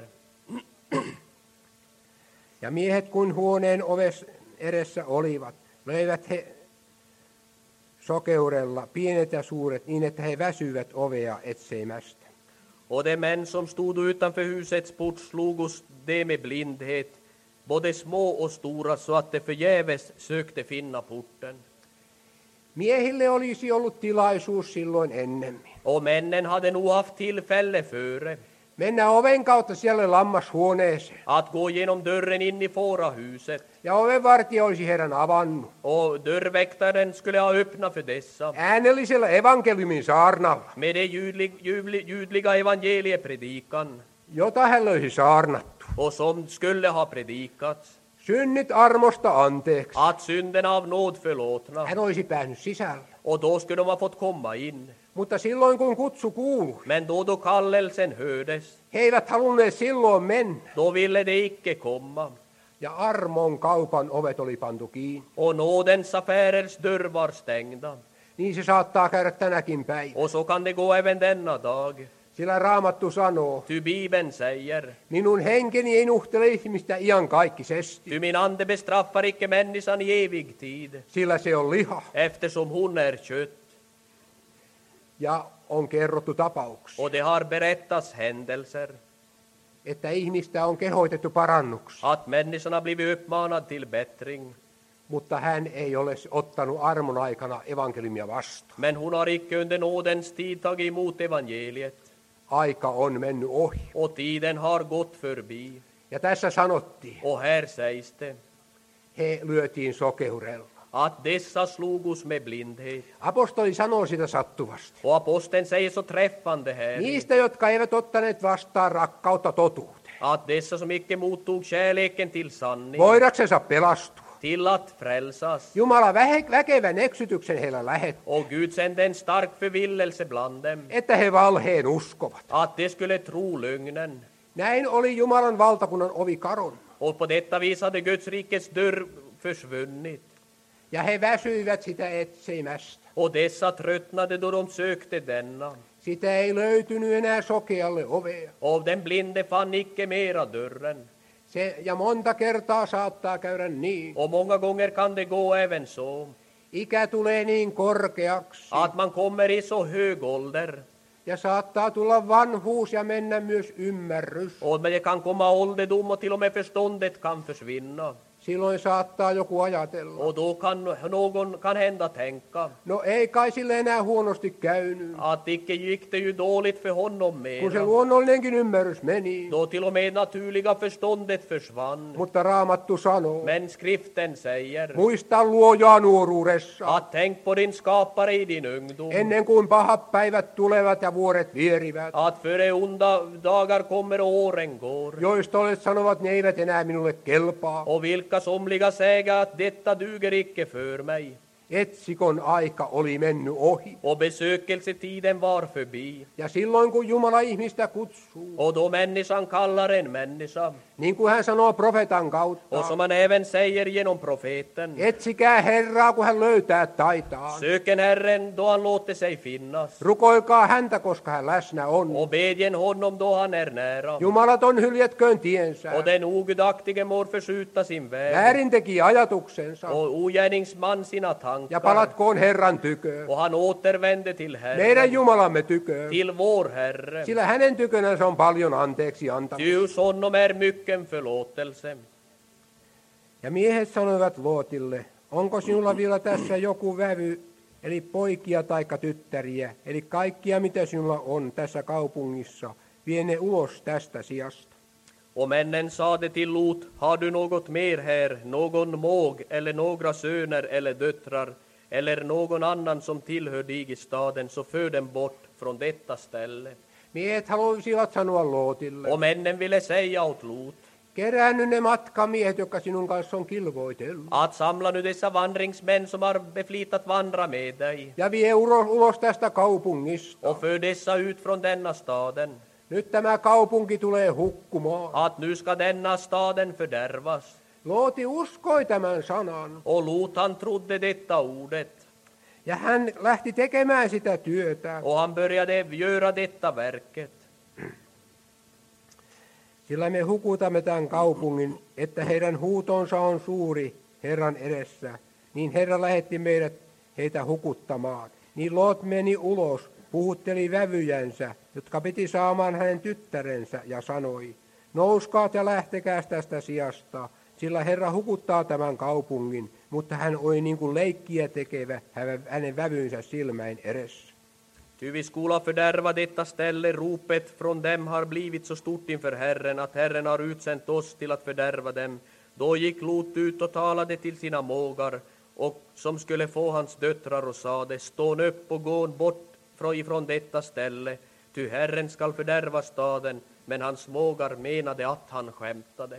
Ja miehet kun huoneen oves edessä olivat, löivät he sokeudella pienet ja suuret niin, että he väsyivät ovea etsemästä. Och de män som stod utanför husets port slogos de med blindhet, både små och stora, så att de förgäves sökte finna porten. Miehille olisi ollut tilaisuus silloin ennemmin. Och männen hade nog haft tillfälle före Mennä oven kautta siellä lammashuoneeseen. att gå genom dörren in i fårahuset. Ja ovenvartija olisi heidän avannut. Och dörrväktaren skulle ha öppnat för dessa Äänellisellä evankeliumin saarnalla, med det ljudlig, ljudlig, ljudliga evangeliepredikan, jota hän löysi saarnattu. och som skulle ha predikats. Synnit armosta anteeksi. Att synden av nåd förlåtna. Hän olisi päässyt sisälle. Och då skulle de ha fått komma in. Mutta silloin kun kutsu kuului, Men då då kallelsen hördes, he eivät halunneet silloin mennä. då ville de icke komma. Ja armon kaupan ovet oli pantu kiinni. Och nådens affärers dörr var stängda. Niin se saattaa käydä tänäkin päivänä. Och så kan det gå även denna dag. Sillä Raamattu sanoo, Ty Bibeln säger, minun henkeni ei nuhtele ihmistä iankaikkisesti, ty min ande bestraffar icke människan i evig tid, sillä se on liha. eftersom hon är kött. Ja on kerrottu tapauksia, Och det har berättats händelser, että ihmistä on kehoitettu parannuksi, att människan har blivit uppmanad till bättring. mutta hän ei ole ottanut armon aikana evankeliumia vastaan. Men hon har icke under nådens tid tagit emot evangeliet. Aika on mennyt ohi. Och tiden har gått förbi. Ja tässä sanottiin, Och här sägs det, he lyötiin sokeurella. att dessa slogos med blindhet. Apostoli sanoo sitä sattuvasti. Och aposteln säger så träffande här, Niistä, jotka eivät ottaneet vastaan rakkautta totuuteen, att dessa som icke mottog kärleken till sanning, voidaksensa pelastua. till att frälsas. Jumala vähe, väkevän eksytyksen heillä lähetti, Och Gud sände en stark förvillelse bland dem, että he valheen uskovat. att de skulle tro lögnen. Näin oli Jumalan valtakunnan ovi kadonnut. Och på detta vis hade Guds rikets dörr försvunnit. Ja he väsyivät sitä etsimästä. Och dessa tröttnade då de sökte denna. Sitä ei löytynyt enää sokealle ovea. Och den blinde fann icke mera dörren. Se, ja monta kertaa saattaa käydä niin. Och många gånger kan det gå även så, Ikä tulee niin korkeaksi. att man kommer i så hög ålder. Ja saattaa tulla vanhuus ja mennä myös ymmärrys. Och men det kan komma ålderdom och till och med förståndet kan försvinna. Silloin saattaa joku ajatella. Och då kan någon kan hända tänka, No ei kai sille enää huonosti käynyt. att icke gick det ju dåligt för honom Kun se mera. luonnollinenkin ymmärrys meni. Då till och med naturliga förståndet försvann. Mutta Raamattu sanoo, Men skriften säger, muista luojaa nuoruudessa, att tänk på din skapare i din ungdom. ennen kuin pahat päivät tulevat ja vuoret vierivät, Att före onda dagar kommer och åren går. joista olet sanovat, ne eivät enää minulle kelpaa. Och vilka somliga säga att detta duger icke för mig. Etsikon aika oli mennyt ohi. Och besökelsetiden var förbi. Ja silloin kun Jumala ihmistä kutsuu, Och då människan kallar en människa. niin kuin hän sanoo profetan Och kautta, som han även säger genom profeten. etsikää Herraa, kun hän löytää taitaan. Söken Herren då han låter sig finnas. Rukoilkaa häntä, koska hän läsnä on. Och bedjen honom då han är nära. Jumalaton hyljetköön tiensä. Och den ogudaktige må förskjuta sin väg. Väärin teki ajatuksensa. Och ogärningsman sina tankar. Ja palatkoon Herran tyköön. Och han återvände till Meidän Herren. Jumalamme tyköön. Till vår Herre. Sillä hänen tykönänsä on paljon anteeksi antamista. Ty hos honom är mycken förlåtelse. Ja miehet sanoivat Lootille, onko sinulla vielä tässä joku vävy, eli poikia taikka tyttäriä, eli kaikkia mitä sinulla on tässä kaupungissa, vie ne ulos tästä sijasta. Och männen sade till Lot, har du något mer här, någon måg eller några söner eller döttrar eller någon annan som tillhör dig i staden, så för dem bort från detta ställe. Miehet halusivat sanoa Lootille, Och männen ville säga åt Lot, keräänny ne matkamiehet, jotka sinun kanssa on kilvoitellut, att samla nu dessa vandringsmän som har beflitat vandra med dig, ja vie ulos, ulos tästä kaupungista. och för dessa ut från denna staden, Nyt tämä kaupunki tulee hukkumaan. att nu ska denna staden fördärvas. Looti uskoi tämän sanan, Och Lot han trodde detta ordet, ja hän lähti tekemään sitä työtä. och han började göra detta verket. Sillä me hukutamme tämän kaupungin, että heidän huutonsa on suuri Herran edessä. Niin Herra lähetti meidät heitä hukuttamaan. Niin Loot meni ulos, puhutteli vävyjänsä, jotka piti saamaan hänen tyttärensä, ja sanoi, nouskaat ja lähtekää tästä sijasta, sillä Herra hukuttaa tämän kaupungin, mutta hän oli niin kuin leikkiä tekevä hänen vävynsä silmäin edessä. Ty vi skola fördärva detta ställe, ropet från dem har blivit så stort inför Herren, att Herren har utsänt oss till att fördärva dem. Då gick Lot ut och talade till sina mågar, och som skulle få hans döttrar, och sade, stå upp och gå bort ifrån detta ställe, ty Herren skall fördärva staden. Men hans mågar menade att han skämtade.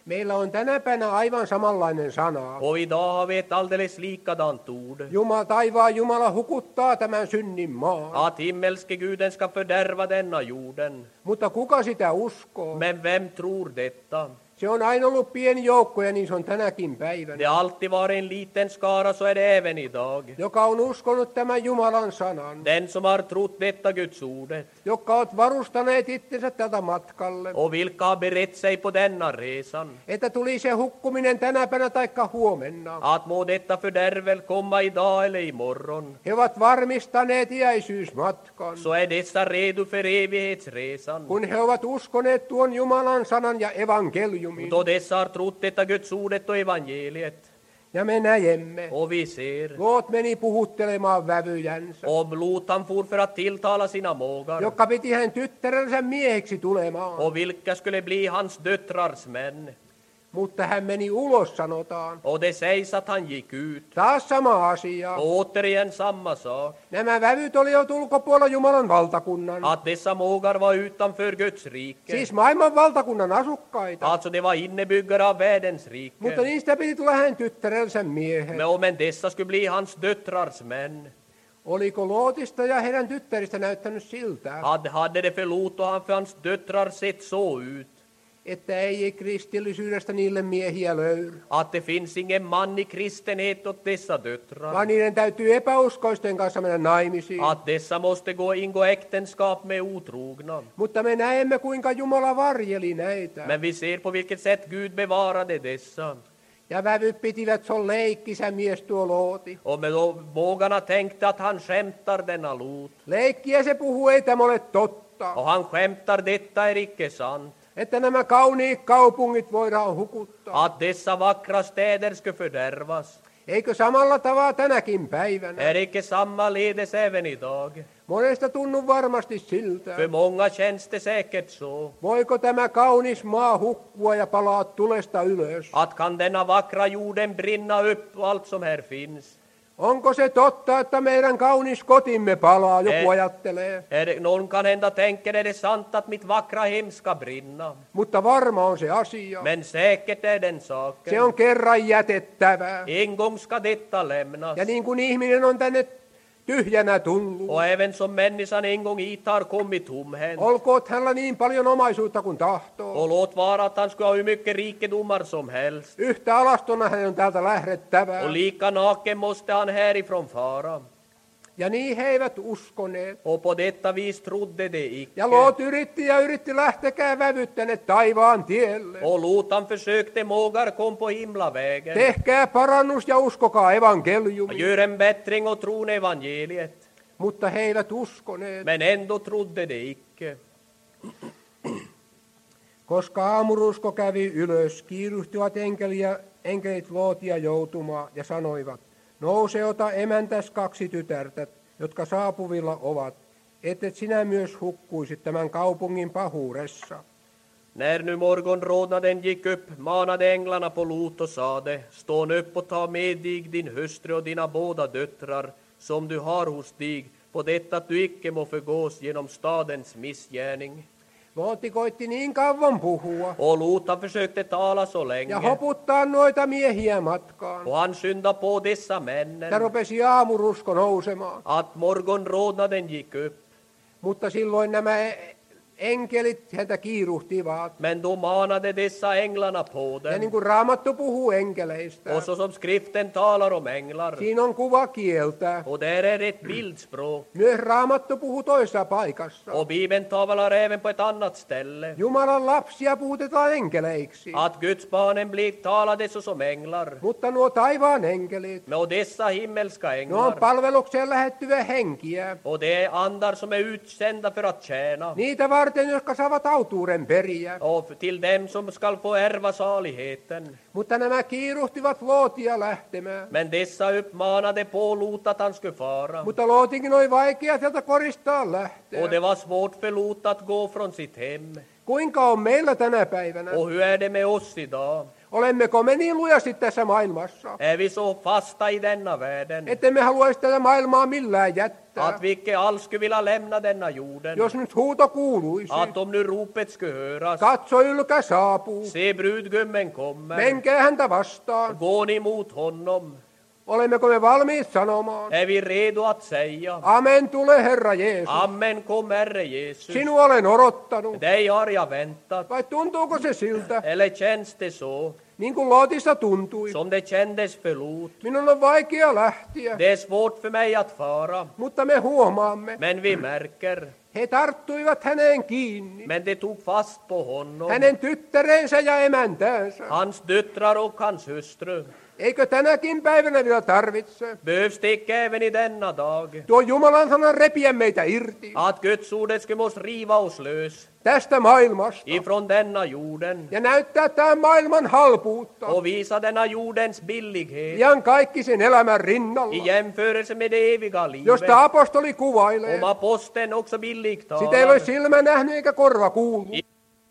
Meillä on tänä päivänä aivan samanlainen sana. Och idag har vi ett alldeles likadant ord. Jumala, taivaan Jumala hukuttaa tämän synnin maan. Att himmelske Guden ska fördärva denna jorden. Mutta kuka sitä uskoo? Men vem tror detta? Se on aina ollut pieni joukko ja niin se on tänäkin päivänä. Det har alltid varit en liten skara, så är det även idag. Joka on uskonut tämän Jumalan sanan. Den som har trott detta Guds ordet. Jotka ovat varustaneet itsensä tältä matkalle. Och vilka har berett sig på denna resan. Että tuli se hukkuminen tänä päivänä taikka huomenna. Att må detta fördärvel komma idag eller imorgon. He ovat varmistaneet iäisyysmatkan. Så är dessa redo för evighetsresan. Kun he ovat uskoneet tuon Jumalan sanan ja evankeliumin. Då dessa har trott detta Guds ordet och evangeliet. Ja me näemme. Och vi ser. Loot meni puhuttelemaan vävyjänsä. Och Lotan for för att tilltala sina mågar. Joka piti hänen tyttärensä mieheksi tulemaan. Och vilka skulle bli hans döttrars män. Mutta hän meni ulos, sanotaan. Och det sägs att han gick ut. Taas sama asia. Och återigen samma sak. Nämä vävyt olivat ulkopuolella Jumalan valtakunnan. Att dessa mågar var utanför Guds rike. Siis maailman valtakunnan asukkaita. Alltså det var innebyggare av världens rike. Mutta niistä piti tulla hänen tyttärensä miehet. Men, men dessa skulle bli hans döttrars män. Oliko Lootista ja heidän tyttäristä näyttänyt siltä, Hade, hade det för Lot och han för hans döttrar sett så ut. että ei kristillisyydestä niille miehiä löydy, Att det finns ingen man i kristenhet åt dessa döttrar. vaan niiden täytyy epäuskoisten kanssa mennä naimisiin. Att dessa måste gå ingå äktenskap med otrogna. Mutta me näemme, kuinka Jumala varjeli näitä. Men vi ser på vilket sätt Gud bevarade dessa. Ja vävyt pitivät son leikkisä mies tuo Looti. Och med mågarna tänkte att han skämtar denna Lot. Leikkiä se puhuu, ei tämä ole totta. Och han skämtar, detta är icke sant. Että nämä kauniit kaupungit voidaan hukuttaa. Att dessa vackra städer ska fördärvas. Eikö samalla tavalla tänäkin päivänä? Är icke sammaledes även idag. Monesta tunnu varmasti siltä. För många känns det säkert så. Voiko tämä kaunis maa hukkua ja palaa tulesta ylös? Att kan denna vackra jorden brinna upp allt som här finns. Onko se totta, että meidän kaunis kotimme palaa, joku Ei. ajattelee. Är det, någon kan hända tänker, är det sant att mitt vackra hem ska brinna? Mutta varma on se asia. Men säkert är den saken. Se on kerran jätettävää. En gång ska detta lämnas. Ja niin kuin ihminen on tänne tyhjänä tullut. Och även som människan en gång hit har kommit tomhänt. Olkoot hänellä niin paljon omaisuutta kuin tahtoo. Och låt vara att han skulle ha hur mycket rikedomar som helst. Yhtä alastona hänen on täältä lähdettävää. Och lika naken måste han härifrån fara. Ja niin he eivät uskoneet. Och på detta vis trodde de icke. Ja Loot yritti ja yritti lähtekää vävyt tänne taivaan tielle. Och Lotan försökte, mågar kom på himlavägen. Tehkää parannus ja uskokaa evankeliumi. Gör en bättring och tron evangeliet. Mutta he eivät uskoneet. Men ändå trodde de icke. Koska aamurusko kävi ylös, kiiruhtivat enkeliä, enkelit Lootia joutumaan ja sanoivat, nouse ota emäntäs kaksi tytärtä, jotka saapuvilla ovat, ettet sinä myös hukkuisit tämän kaupungin pahuudessa. När nu morgonrodnaden gick upp manade änglarna på Lot och sade, stå upp och ta med dig din hustru och dina båda döttrar som du har hos dig, på detta att du icke må förgås genom stadens missgärning. Looti koitti niin kauan puhua Och Lotan försökte tala så ja länge. hoputtaa noita miehiä matkaan. Och han skyndade på dessa Ja männen rupesi aamurusko nousemaan. att morgonrodnaden gick upp. Mutta silloin nämä enkelit häntä kiiruhtivat. Men då manade dessa änglarna på Ja niin dem. kuin Raamattu puhuu enkeleistä, Och så som skriften talar om änglar. siinä on kuvakieltä. Och där är ett bildspråk. Myös Raamattu puhuu toisessa paikassa. Och Bibeln talar även på ett annat ställe. Jumalan lapsia puhutetaan enkeleiksi. Att Guds barnen blir talade såsom änglar. Mutta nuo taivaan enkelit, Men och dessa himmelska ne on änglar. palvelukseen lähettyviä henkiä. Och det är andar som är utsända för att tjäna. Niitä varten, jotka saavat autuuden periä. Och till dem som skall få ärva saligheten. Mutta nämä kiiruhtivat Lootia lähtemään. Men dessa uppmanade på Lot att han skulle fara. Mutta Lootinkin oli vaikea sieltä koristaa Och lähteä. det var svårt för Lot att gå från sitt hem. Kuinka on meillä tänä päivänä? Och hur är det med oss idag? Olemmeko me niin lujasti tässä maailmassa, Är vi så fasta i denna världen että me haluaisi tätä maailmaa millään jättää? att vi icke alls skulle vilja lämna denna jorden? Jos nyt huuto kuuluisi, Att om nu ropet skulle höras, katso ylkä saapuu, se brudgummen kommer, menkää häntä vastaan. gå ni mot honom. Olemmeko me valmiit sanomaan, Är vi redo att säga, amen, tule Herra Jeesus, amen, kom Herre Jesus. sinua olen odottanut. Dig har jag väntat. Vai tuntuuko se siltä, Eller känns det så, niin kuin Lootissa tuntui? som det kändes för Lot? Minun on vaikea lähteä, Det är svårt för mig att fara, mutta me huomaamme, men vi märker. he tarttuivat häneen kiinni, Men de tog fast på honom, hänen tyttärensä ja emäntäänsä. hans döttrar och hans hustru. Eikö tänäkin päivänä vielä tarvitse Behövs det icke även i denna dag tuo Jumalan sanan repiä meitä irti att Guds ordet skulle måste riva oss lös tästä maailmasta ifrån denna jorden ja näyttää tämän maailman halpuutta och visa denna jordens billighet ihan kaikki sen elämän rinnalla, i jämförelse med det eviga livet, josta apostoli kuvailee. om aposteln också billigt Sitä ei ole talar, silmä nähnyt eikä korva kuullut,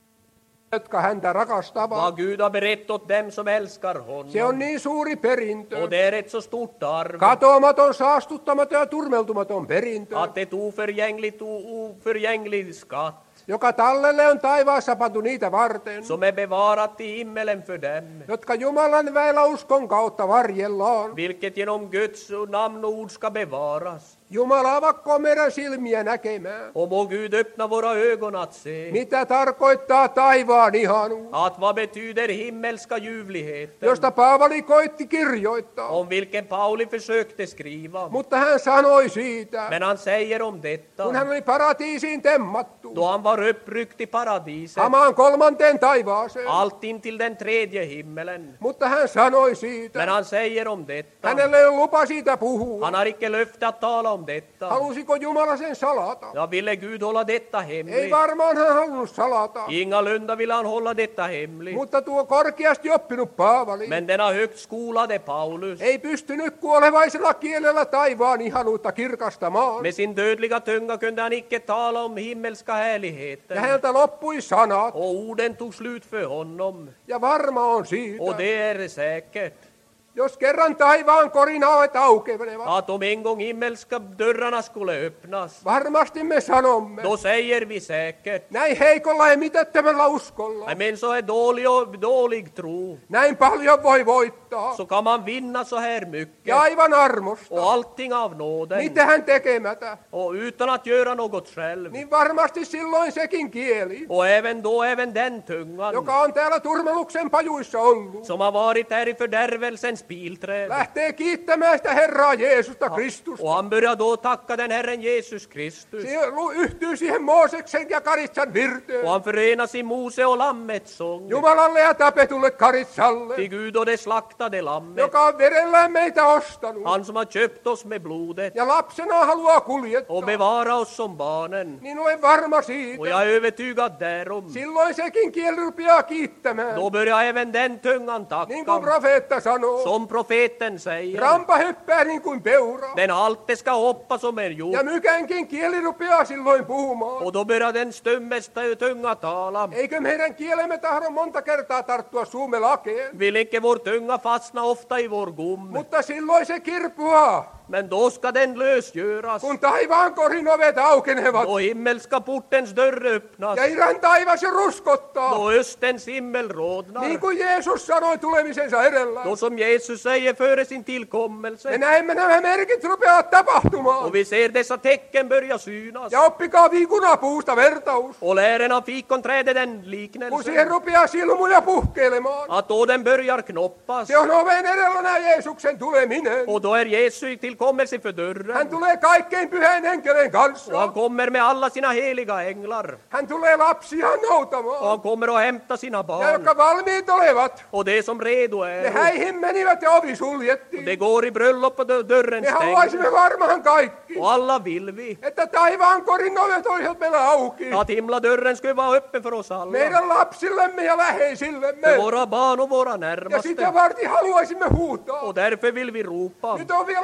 jotka häntä rakastavat. vad Gud har berett åt dem som älskar Se on honom. niin suuri perintö, Och det är ett så stort arv katoamaton, saastuttamaton ja turmeltumaton perintö, att ett oförgängligt och oförgänglig skatt joka tallelle on taivaassa pantu niitä varten, som är bevarat i himmelen för dem, jotka Jumalan väellä uskon kautta varjellaan. vilket genom Guds namn och ord ska bevaras. Jumala avakkoon meidän silmiä näkemään, Och må Gud öppna våra ögon att se mitä tarkoittaa taivaan ihanuus, att vad betyder himmelska ljuvligheten, josta Paavali koitti kirjoittaa. om vilken Pauli försökte skriva. Mutta hän sanoi siitä, Men han säger om kun detta, hän oli paratiisiin temmattu, då han var uppryckt i paradiset, hamaan kolmanteen taivaaseen. allt in till den tredje himmelen. Mutta hän sanoi Men siitä, han säger om detta, hänelle ei ole lupa siitä puhua. han har icke löfte att tala om detta. Halusiko Jumala sen salata? Ja, ville Gud hålla detta Ei hemligt? varmaan hän halunnut salata. Ingalunda ville han hålla detta hemligt. Mutta tuo korkeasti oppinut Paavali Men denna högt skolade Paulus ei pystynyt kuolevaisella kielellä taivaan ihanuutta kirkastamaan. med sin dödliga tunga kunde han icke tala om himmelska Ja härligheten. häneltä loppui sanat. Och orden tog slut för honom. Ja varma on Och siitä, det är säkert jos kerran taivaan korinaoet aukenevat, att om en gång himmelska dörrarna skulle öppnas, varmasti me sanomme, då säger vi säkert, näin heikolla ja mitättömällä uskolla, men så är dålig och dålig tro, näin paljon voi voittaa. så kan man vinna så här Ja mycket. aivan armosta, Och allting av nåden. mitään tekemätä, Och utan att göra något själv. niin varmasti silloin sekin kieli, Och även då, även den tungan joka on täällä turmeluksen pajuissa ollut, som har varit här i fördärvelsens pilträd. lähtee kiittämään sitä Herraa Jeesusta Kristusta. Och han börjar då tacka den Herren Jesus Kristus. Se lu- yhtyy siihen Mooseksen ja Karitsan Och virteen. han förenas i Mose och Lammets sång. Jumalalle ja tapetulle Karitsalle, Till Gud och det slaktade lammet. joka on verellään meitä ostanut. Han som har köpt oss med blodet Ja lapsena haluaa och kuljettaa. bevara oss som barnen. Niin olen varma Och siitä. jag är övertygad därom. Silloin sekin kieli rupeaa kiittämään. Då börjar även den tungan Niin kuin tacka. profeetta sanoo. Som profeten säger. Rampa hyppää niin kuin peura. Den alte ska hoppa som en hjort. Ja mykänkin kieli rupeaa silloin puhumaan. Och då börjar den stummes tunga tala. Eikö meidän kielemme tahdo monta kertaa tarttua suumme lakeen? Vill inte vår tunga fastna ofta i vår gom. Mutta silloin se kirpuaa, Men då ska den lösgöras. kun taivaan korin ovet aukenevat. Då himmelska portens dörr öppnas. Ja idän taivas ruskottaa. Då östens himmel rodnar. Niin kuin Jeesus sanoi tulemisensa edellä. Då som Jesus säger före sin Me tillkommelse. näemme nämä merkit rupeavat tapahtumaan. Och vi ser dessa tecken börja synas. Ja oppikaa viikunapuusta vertaus. Och lären av fikonträdet den Kun siihen liknelsen. rupeaa silmuja puhkeilemaan. Att då den börjar knoppas. Se on oven edellä nää Jeesuksen tuleminen. Och då är Jesu tillkommelse för Hän dörren. tulee kaikkein pyhän enkelen Och han kanssa. kommer med alla sina heliga änglar. Hän tulee lapsia Och noutamaan. han kommer att hämta sina Ja barn. jotka valmiit olevat, Och det som redo ne är. häihin menivät ja ovi Det suljettiin. går i bröllop och dörren Me stängs. haluaisimme varmaan kaikki, Och alla vill vi. että taivaan korin ovet olisivat meillä auki. Att himladörren skulle vara öppen för oss alla. Meidän lapsillemme ja läheisillemme. För våra barn och våra Ja närmaste. sitä varten haluaisimme huutaa. Och därför vill vi ropa. Nyt on vielä otollinen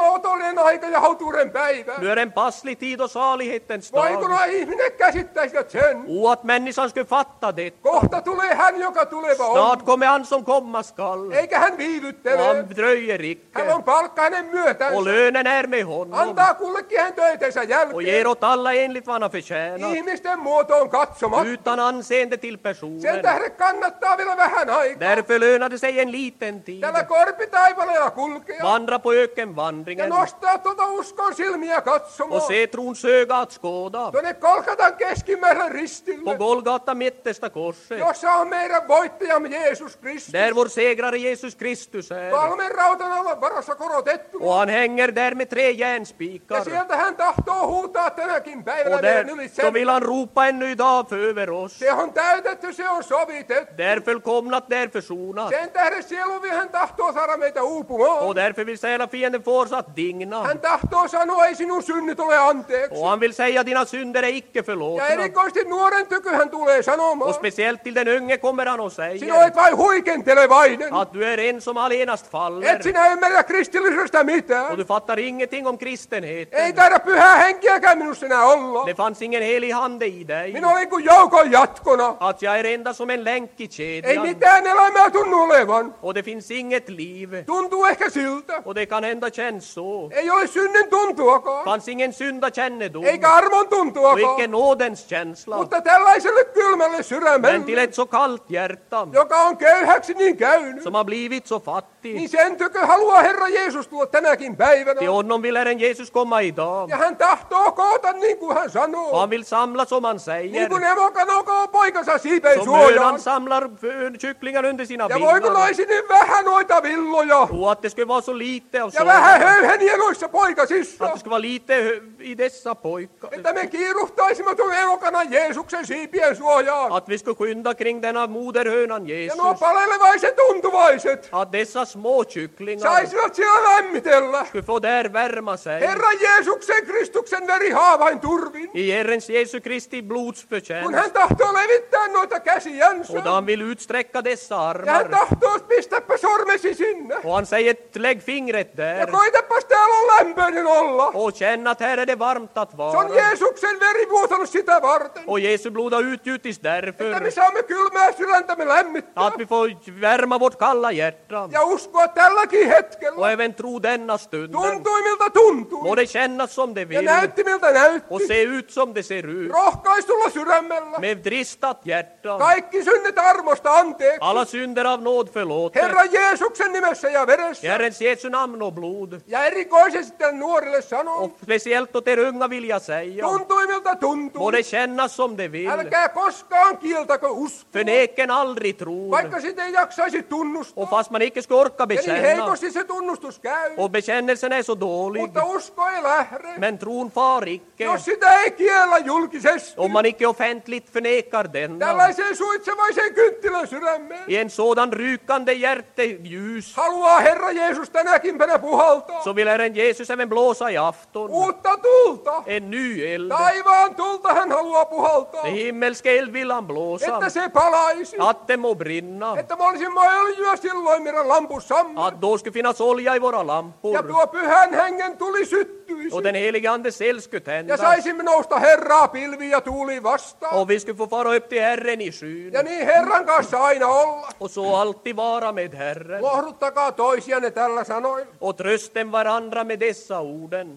onnellinen aika ja hautuuden päivä. Nu är en passlig tid och salighetens Voiko dag. ihminen käsittäisivät sen? O, att människan skulle fatta det. Kohta tulee hän, joka tuleva on. Snart kommer han som komma skall. Eikä hän Och viivyttele. han dröjer Hän icke. on palkka hänen Och myötänsä. lönen är med honom. Antaa kullekin hän töitensä Och jälkeen. ger åt alla enligt vad han har förtjänat. Ihmisten muotoon katsomatta. Utan anseende till Sen personen. tähden kannattaa vielä vähän aikaa. Därför lönar det sig en liten tid. Tällä korpitaipaleella kulkea. Vandra på Ja ökenvandringen. nostaa tuota uskon silmiä katsomaan. Och se trons öga att skåda. Tuonne Kolkatan keskimmäiselle På ristille. Golgata mittesta korset. Jossa on meidän voittajamme Jeesus Kristus. Där vår segrare Jesus Kristus är. Kolmen rautan alla varassa korotettu. Och han hänger där med tre Ja järnspikar. sieltä hän tahtoo huutaa tänäkin päivänä Och meidän där ylitse. så vill han ropa ännu idag för över oss. Se on täytetty, se on sovitettu. Där fullkomnat, där försonat. Sen tähden sielu hän tahtoo saada meitä uupumaan. Och därför vill säga fienden få oss att digna. Hän tahtoo sanoa, ei sinun synnit ole anteeksi. Och han vill säga dina synder är icke Ja förlåtna. erikoisesti nuoren tykö hän tulee sanomaan. Och speciellt till den unge kommer han och Sinä säger olet vain huikentelevainen. att du är en som allenast Et faller. sinä ymmärrä kristillisyydestä Och mitään. du fattar ingenting om Ei kristenheten. taida pyhää henkeäkään minussa enää olla. Det fanns ingen helig ande i dig. Minä olen kuin joukon jatkona. Att jag är enda som en länk i Ei kedjan. mitään elämää tunnu olevan. Och det finns inget liv. Tuntuu ehkä siltä. Och det kan hända känns så. Ei ole synnin tuntuakaan. Fanns ingen syndakännedom. Eikä armon Och icke tuntuakaan. nådens känsla. Mutta tällaiselle kylmälle Men till sydämelle, ett så kallt hjärta joka on köyhäksi niin käynyt, som har blivit så fattig. niin sen tykö haluaa Herra Jeesus tulla tänäkin päivänä. Till honom vill Herren Jesus komma idag. Ja hän tahtoo koota niin kuin hän Och sanoo. han vill samla som han Niin säger. kuin emo kanoo poikansa siipeen Som hönan suojaan. samlar f- kycklingar under sina Ja voiko vingar. noisi niin vähän noita villoja. Och att det skulle vara så lite av Ja vähän sådana. höyheniä noissa poikasissa. Att det skulle vara lite hö- i dessa pojkar. Että me kiiruhtaisimme tuon elokanan Jeesuksen siipien suojaan. Att vi ska skynda kring denna moderhönan Ja Jesus. nuo palelevaiset tuntuvaiset Att dessa små kycklingar saisivat siellä lämmitellä. skulle få där värma sig. Herra Jeesuksen Kristuksen veri haavain turvin. I Herrens Jesu Kristi Kun blodsförtjänst. hän tahtoo levittää noita käsiänsä. Och då han vill utsträcka dessa Ja hän armar. tahtoo pistäpä sormesi sinne. Och han säger lägg fingret Ja där. koitapas täällä on lämpöinen olla. Och känn att här är det varmt att Se on vara. Jeesuksen veri vuotanut sitä varten. Och Jesu blod har utgjutis Että me därför. saamme kylmää sydäntämme lämmittää. Att vi får värma vårt kalla hjärta. Ja uskoa tälläkin Och hetkellä. även tro denna stunden. Tuntui miltä tuntui. Må det kännas som det Ja vill. näytti miltä näytti. Och se ut som det ser ut. Rohkaistulla sydämellä. Med dristat hjärta. Kaikki synnit armosta anteeksi. Alla synder av nåd förlåtet. Herra Jeesuksen nimessä ja I veressä. Herrens Jesu namn och blod. Ja erikoisesti tälle nuorille sanoo. Och speciellt åt er unga vill jag säga. Tuntui miltä Må tuntui. det kännas som det vill. Älkää koskaan kieltäkö uskoa. Förneken aldrig tron. Vaikka sitä ei jaksaisi tunnustaa. Och fast man icke ska orka Ja niin bekänna. heikosti se tunnustus käy. Och bekännelsen är så dålig. Mutta usko ei lähde. Men tron far icke. Jos sitä ei kiellä julkisesti. Om man icke offentligt förnekar denna. Tällaiseen suitsevaiseen kynttilän sydämeen. I en sådan rykande hjärteljus. Haluaa Herra Jeesus tänäkin päivänä puhaltaa. Så vill Herren Jesus även blåsa i afton. Uutta tulta. En ny eld. Taivaan tulta hän haluaa puhaltaa. Det himmelska eld vill han blåsa. Että se palaisi. Att det må brinna. Että me olisimme öljyä silloin meidän lampussamme. Att då skulle finnas olja i våra Ja lampor. tuo pyhän hengen tuli syttyisi. Och den helige Andes eld skulle Ja tändas. saisimme nousta Herraa pilviin ja tuuliin vastaan. Och vi skulle få fara upp till Herren i skyn. Ja niin Herran kanssa aina olla. Och så alltid vara med Herren. Lohduttakaa toisianne tällä sanoilla. Och trösten varandra med dessa orden.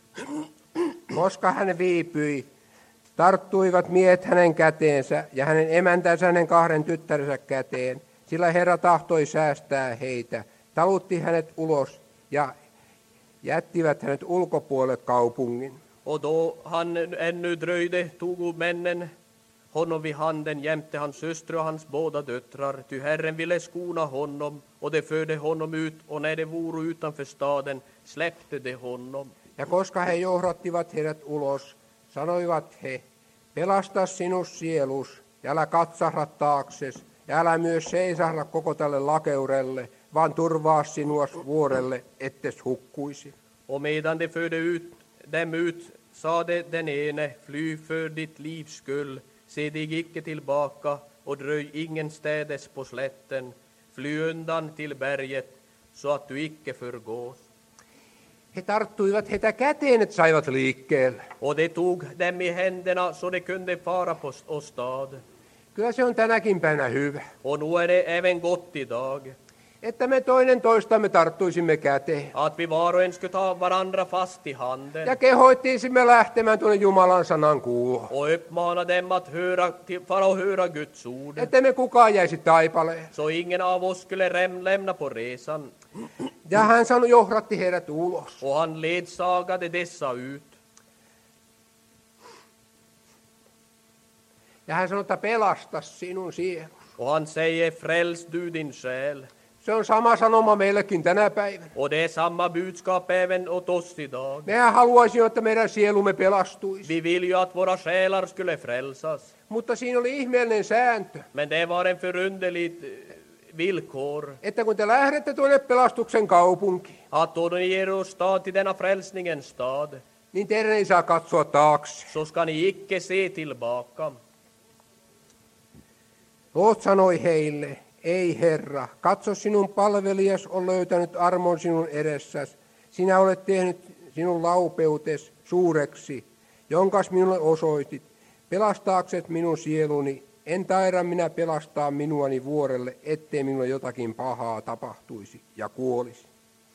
Koska hän viipyi, tarttuivat miehet hänen käteensä ja hänen emäntänsä hänen kahden tyttärensä käteen, sillä Herra tahtoi säästää heitä. Talutti hänet ulos ja jättivät hänet ulkopuolelle kaupungin. Och då han ännu dröjde tog männen honom vid handen jämte hans hustru och hans båda döttrar. Ty Herren ville skona honom och de förde honom ut och när de voro utanför staden släppte de honom. Ja koska he johdattivat heidät ulos, sanoivat he, pelasta sinus sielus, ja älä katsahda taakses, ja älä myös seisahda koko tälle lakeurelle, vaan turvaa sinua vuorelle, ettes hukkuisi. Och medan de förde ut dem ut sade den ene, fly för ditt livs skull, se dig icke tillbaka och dröj ingenstädes på slätten, fly undan till berget så att du icke förgås. He tarttuivat heitä käteen, että saivat liikkeelle. Och de tog dem i händerna så de kunde fara på st- åstad. Kyllä se on tänäkin päivänä hyvä, Och nu är det även gott idag että me toinen toistamme tarttuisimme käteen. att vi var och en skulle ta varandra fast i handen Ja kehoittiisimme lähtemään tuonne Jumalan sanan kuuloon. och uppmana dem att höra, till, fara och höra Guds ord. Että me kukaan jäisi taipaleen. Så ingen av oss skulle rem, lämna på resan. Ja hän sanoi, johdatti heidät ulos. Och han ledsagade dessa ut. Ja hän sanoi, että pelasta sinun sielu. Och han säger, fräls du din själ. Se on sama sanoma meillekin tänä päivänä. Och det är samma budskap även åt oss idag. Mehän haluaisimme, että meidän sielumme pelastuisi. Vi vill ju att våra själar skulle frälsas. Mutta siinä oli ihmeellinen sääntö, Men det var en förunderligt eh, villkor. että kun te lähdette tuonne pelastuksen kaupunkiin, Att då ni ger oss stad till denna frälsningens stad, niin teidän ei saa katsoa taakse. så ska ni icke se tillbaka. Loot sanoi heille, ei Herra, katso sinun palvelijas on löytänyt armon sinun edessäsi. Sinä olet tehnyt sinun laupeutes suureksi, jonkas minulle osoitit. Pelastaakset minun sieluni, en taida minä pelastaa minuani vuorelle, ettei minulle jotakin pahaa tapahtuisi ja kuolisi.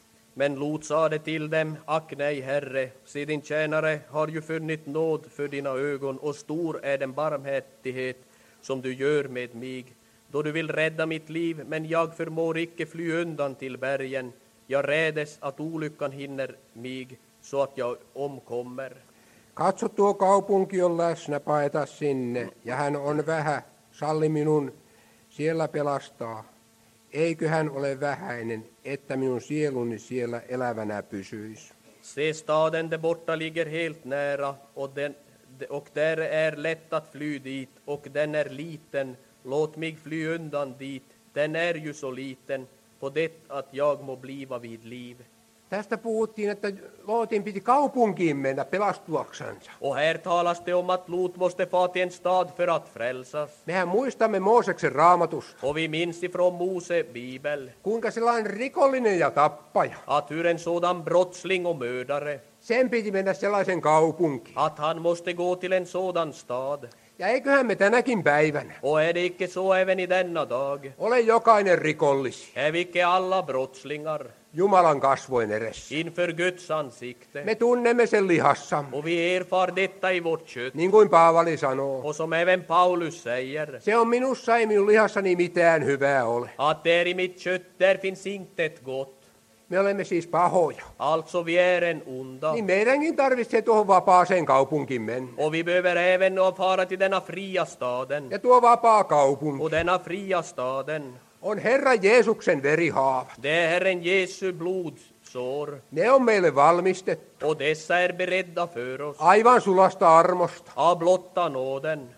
Men Lot sade till dem, ack nej, Herre, se din tjänare har ju funnit nåd för dina ögon och stor är den barmhärtighet som du gör med mig. Då du vill rädda mitt liv, men jag förmår icke fly undan till bergen. Jag rädes att olyckan hinner mig så att jag omkommer. Katso, tuo kaupunki on läsnä, paeta sinne, ja hän on vähä, salli minun siellä pelastaa. Eikö hän ole vähäinen, että minun sieluni siellä elävänä pysyisi? Se, staden där borta ligger helt nära och, den, och där är lätt att fly dit och den är liten. Låt mig fly undan dit. Den är ju så liten på det att jag må bliva vid liv. Tästä puhuttiin, että Lootin piti kaupunkiin mennä pelastuaksensa. Och här talas det om att Lot måste få till en stad för att frälsas. Mehän muistamme Mooseksen raamatusta, Och vi minns ifrån Mose bibel kuinka sellainen rikollinen ja tappaja, att hur en sådan brottsling och mördare, sen piti mennä sellaisen kaupunkiin. att han måste gå till en sådan stad. Ja eiköhän me tänäkin päivänä Och är det icke så även i denna dag? ole jokainen rikollisi Är vi icke alla brottslingar Jumalan kasvojen edessä. inför Guds ansikte? Me tunnemme sen lihassamme, Och vi erfar detta i vårt kött. niin kuin Paavali sanoo. Och som även Paulus säger, Se on minussa, ei minun lihassani mitään hyvää ole. att där i mitt kött, där finns intet gott. Me olemme siis pahoja. Alltså vi är en onda. Niin meidänkin tarvitsee tuohon vapaaseen kaupunkiin mennä. Och vi behöver även nå fara till denna fria staden. Ja tuo vapaa kaupunki Och denna fria staden, on Herra Jeesuksen verihaavat. det är Herren Jesu blodsår. Ne on meille valmistettu Och dessa är beredda för oss aivan sulasta armosta. av blotta nåden.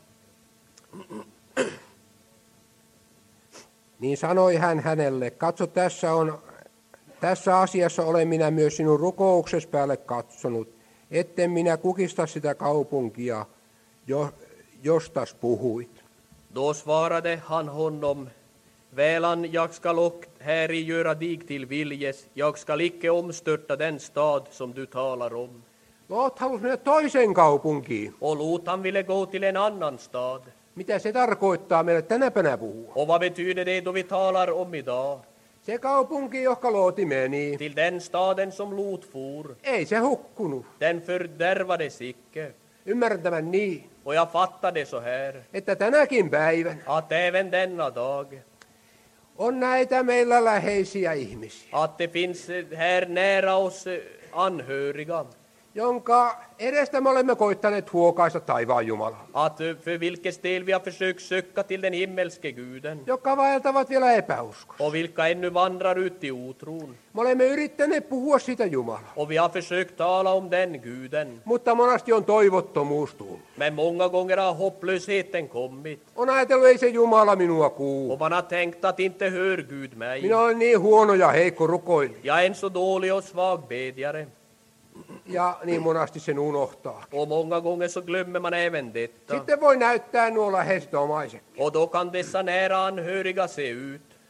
Niin sanoi hän hänelle, katso tässä on, tässä asiassa olen minä myös sinun rukouksesi päälle katsonut, etten minä kukista sitä kaupunkia, jo, jostas puhuit. Då svarade han honom, välan jag skall och häri göra dig till viljes, jag skall icke omstörta den stad som du talar om. Lot halusi mennä toiseen kaupunkiin. Och Lot han ville gå till en annan stad. Mitä se tarkoittaa meille tänäpänä puhua? Och vad betyder det då vi talar om idag? Se kaupunki, johon Looti meni, Till den staden som Lot for. ei se hukkunut. Den fördärvades icke. Ymmärrän tämän niin, Och jag fattar det så här, että tänäkin päivänä att även denna dag, on näitä meillä läheisiä ihmisiä, att det finns här nära oss anhöriga, jonka edestä me olemme koittaneet huokaista taivaan Jumalaa, att för vilkes del vi har försökt söka till den himmelske guden, jotka vaeltavat vielä epäuskossa. och vilka ännu vandrar ut i otron. Me olemme yrittäneet puhua sitä Jumalaa, Och vi har försökt tala om den guden, mutta monasti on toivottomuus tullut. men många gånger har hopplösheten kommit. On ajatellut, ei se Jumala minua kuulu. Och man har tänkt att inte hör Gud mig. Minä olen niin huono ja heikko rukoilija. Jag är en så dålig och svag bedjare. Ja niin monasti sen unohtaa. Och många gånger så glömmer man även detta. Sitten voi näyttää nuo läheiset omaiset. Och då kan dessa nära anhöriga se ut.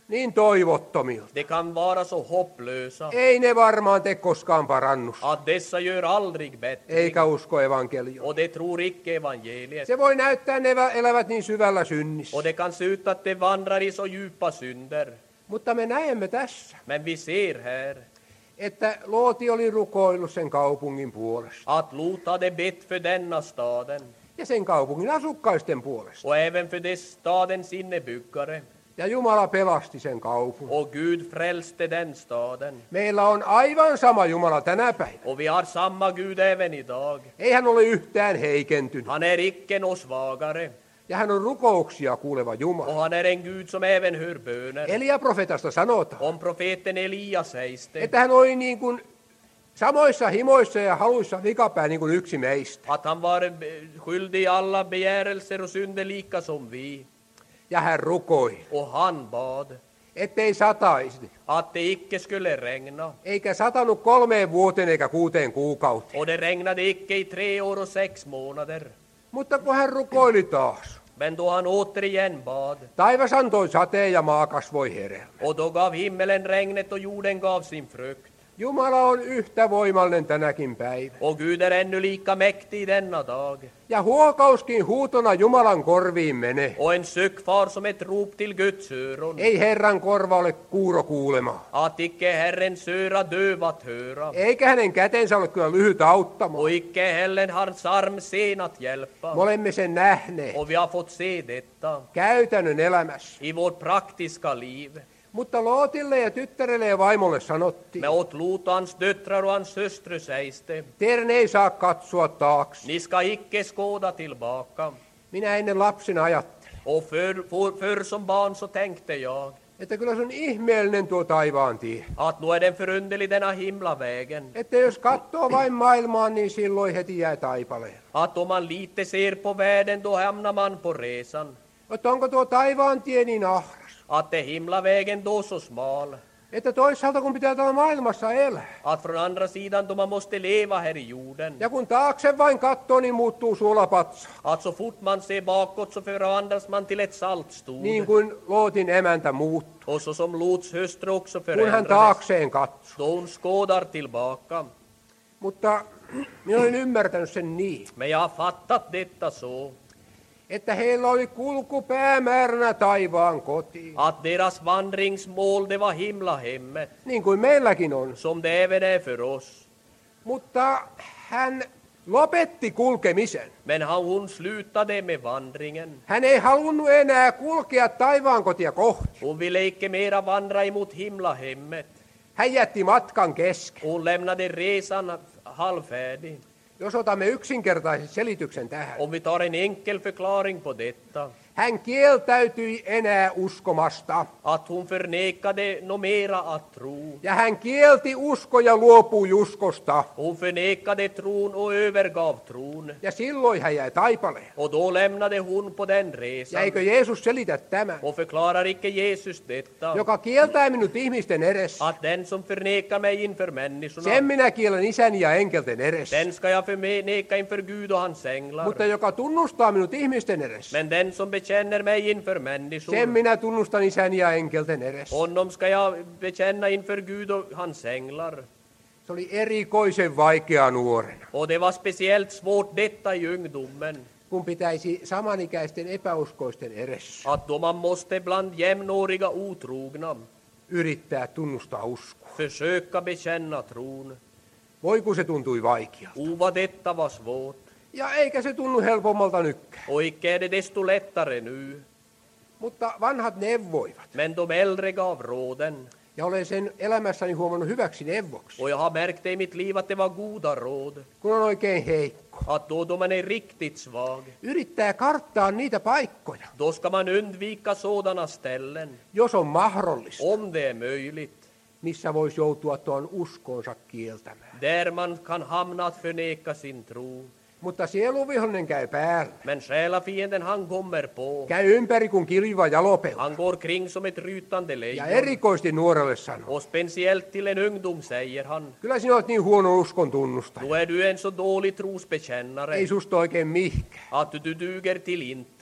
Niin toivottomilta. De kan vara så hopplösa Ei ne varmaan tee koskaan parannusta. att dessa gör aldrig bättring. Eikä usko evankeliota. Och de tror icke evangeliet. Se voi näyttää, ne elävät niin syvällä synnissä. Och det kan se ut att de vandrar i så djupa synder. Mutta me näemme tässä, Men vi ser här että Looti oli rukoillut sen kaupungin puolesta. att Lot hade bett för denna staden. Ja sen kaupungin asukkaisten puolesta. Och även för dess stadens innebyggare. Ja Jumala pelasti sen kaupungin. Och Gud frälste den staden. Meillä on aivan sama Jumala tänä päivänä. Och vi har samma Gud även idag. Ei hän ole yhtään heikentynyt. Han är icke något svagare. Ja hän on rukouksia kuuleva Jumala. Och han är en Gud som även hör böner. Elia profetasta sanotaan, Om profeten Elias sägs det että hän oli niin kuin samoissa himoissa ja haluissa vikapää niin kuin yksi meistä. att han var skyldig i alla begärelser och synder lika som vi. Ja hän rukoi, Och han bad ettei sataisi. att det icke skulle regna. Eikä satanut kolmeen vuoteen eikä kuuteen kuukauteen. Och det regnade icke i tre år och sex månader. Mutta kun hän rukoili taas, Men då han återigen bad, taivas antoi sateen ja maa kasvoi hedelmää. och då gav himmelen regnet och jorden gav sin frukt. Jumala on yhtä voimallinen tänäkin päivänä. Och Gud är ännu lika mäktig denna dag. Ja huokauskin huutona Jumalan korviin menee. Och en suck far som ett rop till Guds öron. Ei Herran korva ole kuuro kuulemaan. Att icke Herrens öra dövat höra. Eikä hänen kätensä ole kyllä lyhyt auttamaan. Och icke heller hans arm sen att hjälpa. Me olemme sen nähneet Och vi har fått se detta käytännön elämässä. i vårt praktiska liv. Mutta Lootille ja tyttärelle ja vaimolle sanottiin, Men åt Lot och hans döttrar och hans hustru sägs det: teidän ei saa katsoa taakse. ni ska icke skåda tillbaka. Minä ennen lapsena ajattelin, Och för, för, för som barn så tänkte jag että kyllä se on ihmeellinen tuo taivaan tie. att nu är den förunderlig denna himlavägen. Että jos katsoo vain maailmaan, niin silloin heti jää taipaleen. Att om man lite ser på världen då hamnar man på resan. Että onko tuo taivaan tie niin ahras? Att är himlavägen då så smal. Että toisaalta kun pitää täällä maailmassa elää. Att från andra sidan då man måste leva här i jorden. Ja kun taakse vain katsoo, niin muuttuu suolapatsa. Att så fort man ser bakåt så förvandlas man till ett saltstod. Niin kuin Lootin emäntä muuttui. Och så som Lots hustru också Kun hän förändrades. taakseen katsoi. Då hon skådar tillbaka. Mutta minä olen ymmärtänyt sen niin, Men jag har fattat detta så. että heillä oli kulku päämääränä taivaan kotiin. Att deras vandringsmål det var himlahemmet. Niin kuin meilläkin on. Som det även är för oss. Mutta hän lopetti kulkemisen. Men han, hon slutade med vandringen. Hän ei halunnut enää kulkea taivaan kotia kohti. Hon ville icke mera vandra emot himlahemmet. Hän jätti matkan kesken. Hon lämnade resan halvfärdig. Jos otamme yksinkertaisen selityksen tähän. Om vi tar en enkel förklaring på detta. Hän kieltäytyi enää uskomasta. Att hon förnekade no mera att tro. Ja hän kielti usko ja luopui uskosta. Hon förnekade tron och övergav tron. Ja silloin hän jäi taipaleen. Och då lämnade hon på den Ja resan. eikö Jeesus selitä tämän? Och förklarar icke Jesus detta. Joka kieltää minut ihmisten edessä. Att den som förnekar mig inför människorna, Sen minä kielen isäni ja enkelten edessä. den ska jag förneka inför Gud och hans änglar. Mutta joka tunnustaa minut ihmisten edessä. Men den som bekänner mig inför människor, Sen minä tunnustan isäni ja enkelten edessä. honom ska jag bekänna inför Gud och hans änglar. Se oli erikoisen vaikea nuorena, Och det var speciellt svårt detta i ungdomen. kun pitäisi samanikäisten epäuskoisten edessä Att då man måste bland jämnåriga otrogna yrittää tunnustaa uskoa. försöka bekänna tron. Voi kun se tuntui vaikealta. O, vad detta var svårt. Ja eikä se tunnu helpommalta nytkään. Och icke är det desto lättare nu. Mutta vanhat neuvoivat. Men de äldre gav råden. Ja olen sen elämässäni huomannut hyväksi neuvoksi. Och jag har märkt det i mitt liv att det var goda råd. Kun on oikein heikko. Att då, då man är riktigt svag, Yrittää karttaa niitä paikkoja, då ska man undvika sådana ställen, jos on mahdollista, om det är möjligt, missä voisi joutua tuon uskonsa kieltämään. där man kan hamna att förneka sin tro. Mutta sieluvihollinen käy päällä. Men själafienden han kommer på. Käy ympäri kuin kiljuva jalopelto. Han går kring som ett rytande Ja lejon. erikoisesti nuorelle sanoo. Och speciellt till en ungdom säger han: Kyllä sinä olet niin huono uskon tunnustaja. då är du en så dålig trosbekännare Ei susta oikein mihkään. att du duger till intet.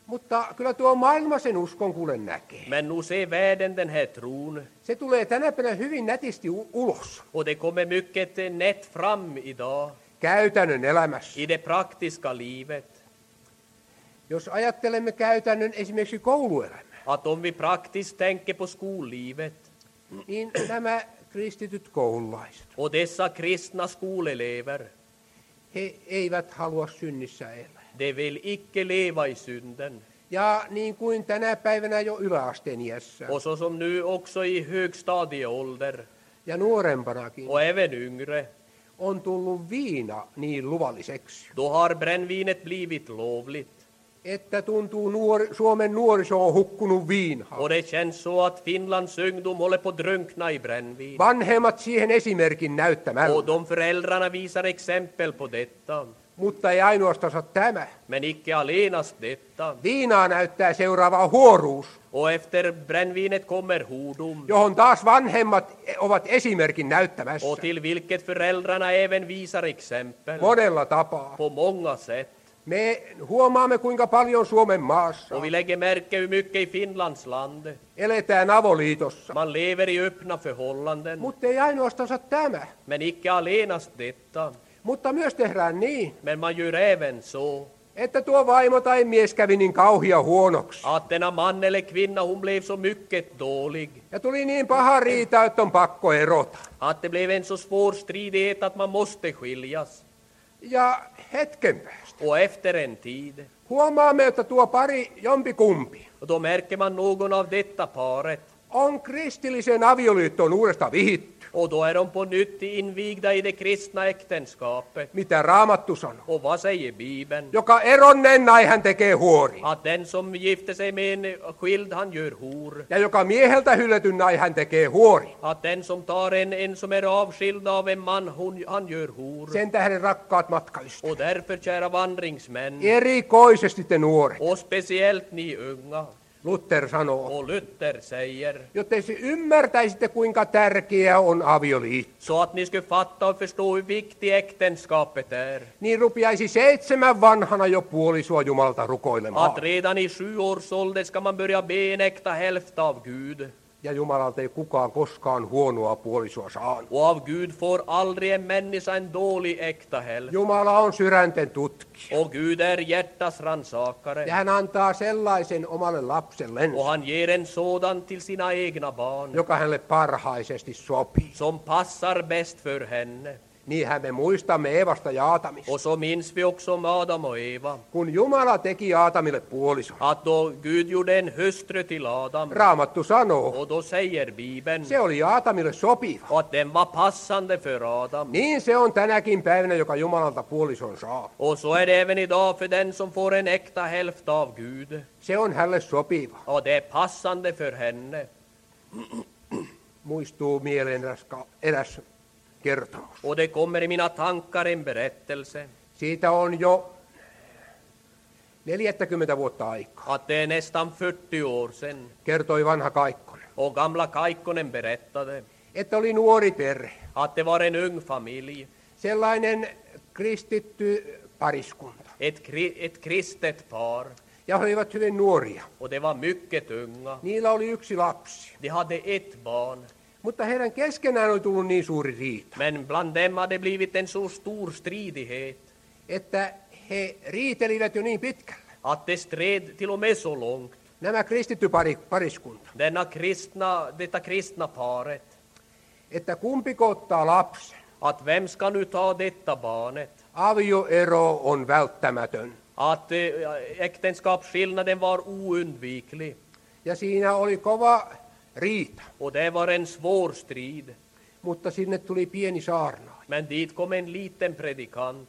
Mutta kyllä tuo maailma sen uskon kuule näkee. Men nu ser världen den här tron. Se tulee tänä päivänä hyvin nätisti u- ulos. Och det kommer mycket nätt fram idag. Käytännön elämässä. I det praktiska livet. Jos ajattelemme käytännön esimerkiksi kouluelämää, Att om vi praktiskt tänker på skollivet. niin nämä kristityt koululaiset, Och dessa kristna skolelever. he eivät halua synnissä elää. De vill icke leva i synden. Ja niin kuin tänä päivänä jo yläasteen iässä Och så som nu också i högstadieålder. ja nuorempanakin Och även yngre. on tullut viina niin luvalliseksi, Då har brännvinet blivit lovligt. että tuntuu nuori, Suomen nuoriso on hukkunut viinaan. Och det känns så att Finlands ungdom håller på att drunkna i brännvin. Vanhemmat siihen esimerkin näyttämällä, Och de föräldrarna visar exempel på detta. mutta ei ainoastaan tämä. Men icke allenast detta. Viinaa näyttää seuraava huoruus, Och efter brännvinet kommer hordom. johon taas vanhemmat ovat esimerkin näyttämässä. Och till vilket föräldrarna även visar exempel. Monella tapaa. På många sätt. Me huomaamme, kuinka paljon Suomen maassa Och vi lägger märke hur mycket i Finlands land. eletään avoliitossa. Man lever i öppna förhållanden. Mutta ei ainoastaan tämä. Men icke allenast detta. Mutta myös tehdään niin, Men man gör även så. että tuo vaimo tai mies kävi niin kauhia huonoksi. Att denna man eller kvinna hon blev så mycket dålig. Ja tuli niin paha riita, että on pakko erota. Att det blev en så svår stridighet att man måste skiljas. Ja hetken päästä Och efter en tid. huomaamme, että tuo pari jompikumpi Och då märker man någon av detta paret. on kristillisen avioliittoon uudestaan vihitty. Och då är de på nytt invigda i det kristna äktenskapet. Mitä Raamattu sanoo? Och vad säger Bibeln? Joka eronneen nai hän tekee huori. Att den som gifter sig med en skild, han gör hor. Ja joka mieheltä hylätyn nai hän tekee huori. Att den som tar en, en som är avskild av en man, hon, han gör hor. Sen tähden rakkaat matkaystävät. Och därför, kära vandringsmän, Erikoisesti te nuoret. och speciellt ni unga, Luther sanoo, och Luther säger, jotta te ymmärtäisitte kuinka tärkeä on avioliitto. så att ni ska fatta och förstå hur viktigt äktenskapet är. Niin rupiaisi seitsemän vanhana jo puolisoa Jumalalta rukoilemaan. Att redan i sju års ålder ska man börja be en äkta hälft av Gud. Ja Jumalalta ei kukaan koskaan huonoa puolisoa saanut. Och av Gud får aldrig en människa en dålig äkta hälft. Jumala on sydänten tutkija. Och Gud är hjärtas rannsakare. Ja hän antaa sellaisen omalle lapsellensa, Och han ger en sådan till sina egna barn, joka hänelle parhaisesti sopii. som passar bäst för henne. Niinhän me muistamme Eevasta ja Aatamista. Och så minns vi också om Adam och Eva. Kun Jumala teki Aatamille puolison, Att då Gud gjorde en hustru till Adam. Raamattu sanoo, Och då säger Bibeln se oli Aatamille sopiva. att den var passande för Adam. Niin se on tänäkin päivänä, joka Jumalalta puolison saa. Och så är det även idag för den som får en äkta hälft av Gud. Se on hänelle sopiva. Och det är passande för henne. Muistuu mieleen eräs, ka- eräs kertomus. Och det kommer i mina tankar en berättelse. Siitä on jo neljäkymmentä vuotta aikaa, Att det är nästan fyrtio år sedan. kertoi vanha Kaikkonen, Och gamla Kaikkonen berättade että oli nuori perhe, att det var en ung familj. sellainen kristitty pariskunta. Ett, kri- ett kristet par. Ja he olivat hyvin nuoria. Och det var mycket unga. Niillä oli yksi lapsi, De hade ett barn. mutta heidän keskenään oli tullut niin suuri riita, Men bland dem hade blivit en så stor stridighet. että he riitelivät jo niin pitkälle. Att det stred till och med så långt. Nämä kristitty pari, pariskunta, Denna kristna, detta kristna paret. että kumpiko ottaa lapsen. Att vem ska nu ta detta barnet? Avioero on välttämätön. Att äh, äktenskapsskillnaden var oundviklig. Ja siinä oli kova riita, Och det var en svår strid. mutta sinne tuli pieni saarnaaja. Men dit kom en liten predikant.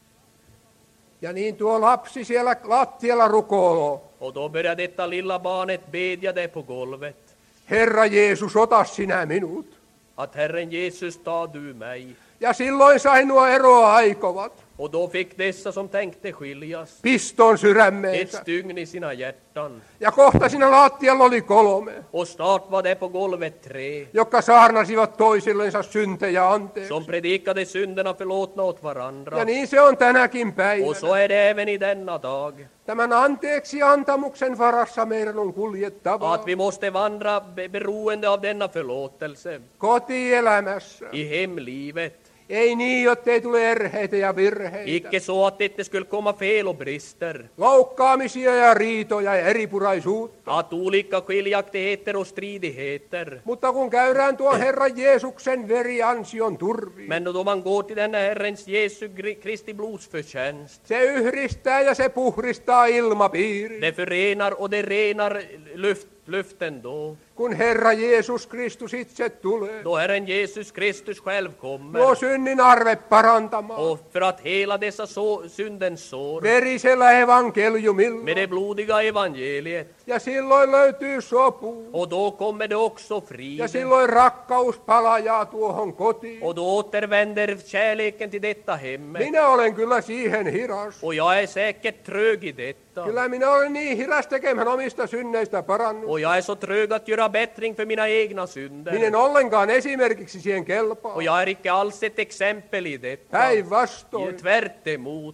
Ja niin tuo lapsi siellä lattialla rukoiloo. Och då började detta lilla barnet bedja där på golvet. Herra Jeesus, ota sinä minut. Att Herren Jesus, ta du mig. Ja silloin sai nuo eroa aikovat. Och då fick dessa som tänkte skiljas piston ett sydämeensä. stygn i sina hjärtan. Ja kohta siinä lattialla oli kolme, Och snart var det på golvet tre jotka saarnasivat toisillensa syntejä anteeksi. som predikade synderna förlåtna åt varandra. Ja niin se on tänäkin Och päivänä. så är det även i denna dag. Tämän anteeksi antamuksen varassa meidän on kuljettava Att vi måste vandra be- beroende av denna förlåtelse kotielämässä. i hemlivet. Ei niin, jottei tule erheitä ja virheitä, Icke så att det inte skulle komma fel och brister. loukkaamisia ja riitoja ja eripuraisuutta. Att olika skiljaktigheter och stridigheter. Mutta kun käydään tuon Herran Jeesuksen veriansion turviin, Men då man går till denna Herrens Jesu Gri- Kristi blodsförtjänst. se yhdistää ja se puhdistaa ilmapiirin. Det förenar och det renar luft, luften då. Kun Herra Jeesus Kristus itse tulee, Då Herren Jesus Kristus själv nuo kommer. synnin arve parantamaan Och för att hela dessa så, syndens sår verisellä evankeliumilla. med det blodiga evangeliet. Ja silloin löytyy sopu. Och då kommer det också Ja frid. silloin rakkaus palajaa tuohon kotiin. Och då återvänder kärleken till detta hemmet. Minä olen kyllä siihen hiras. Och jag är säkert trög i detta. Kyllä minä olen niin hiras tekemään omista synneistä parannus. Och jag är så trög att göra bättring för mina egna synder. Minä en ollenkaan esimerkiksi siihen kelpaa. Och jag är icke alls ett exempel i detta. Päinvastoin. Tvärt emot.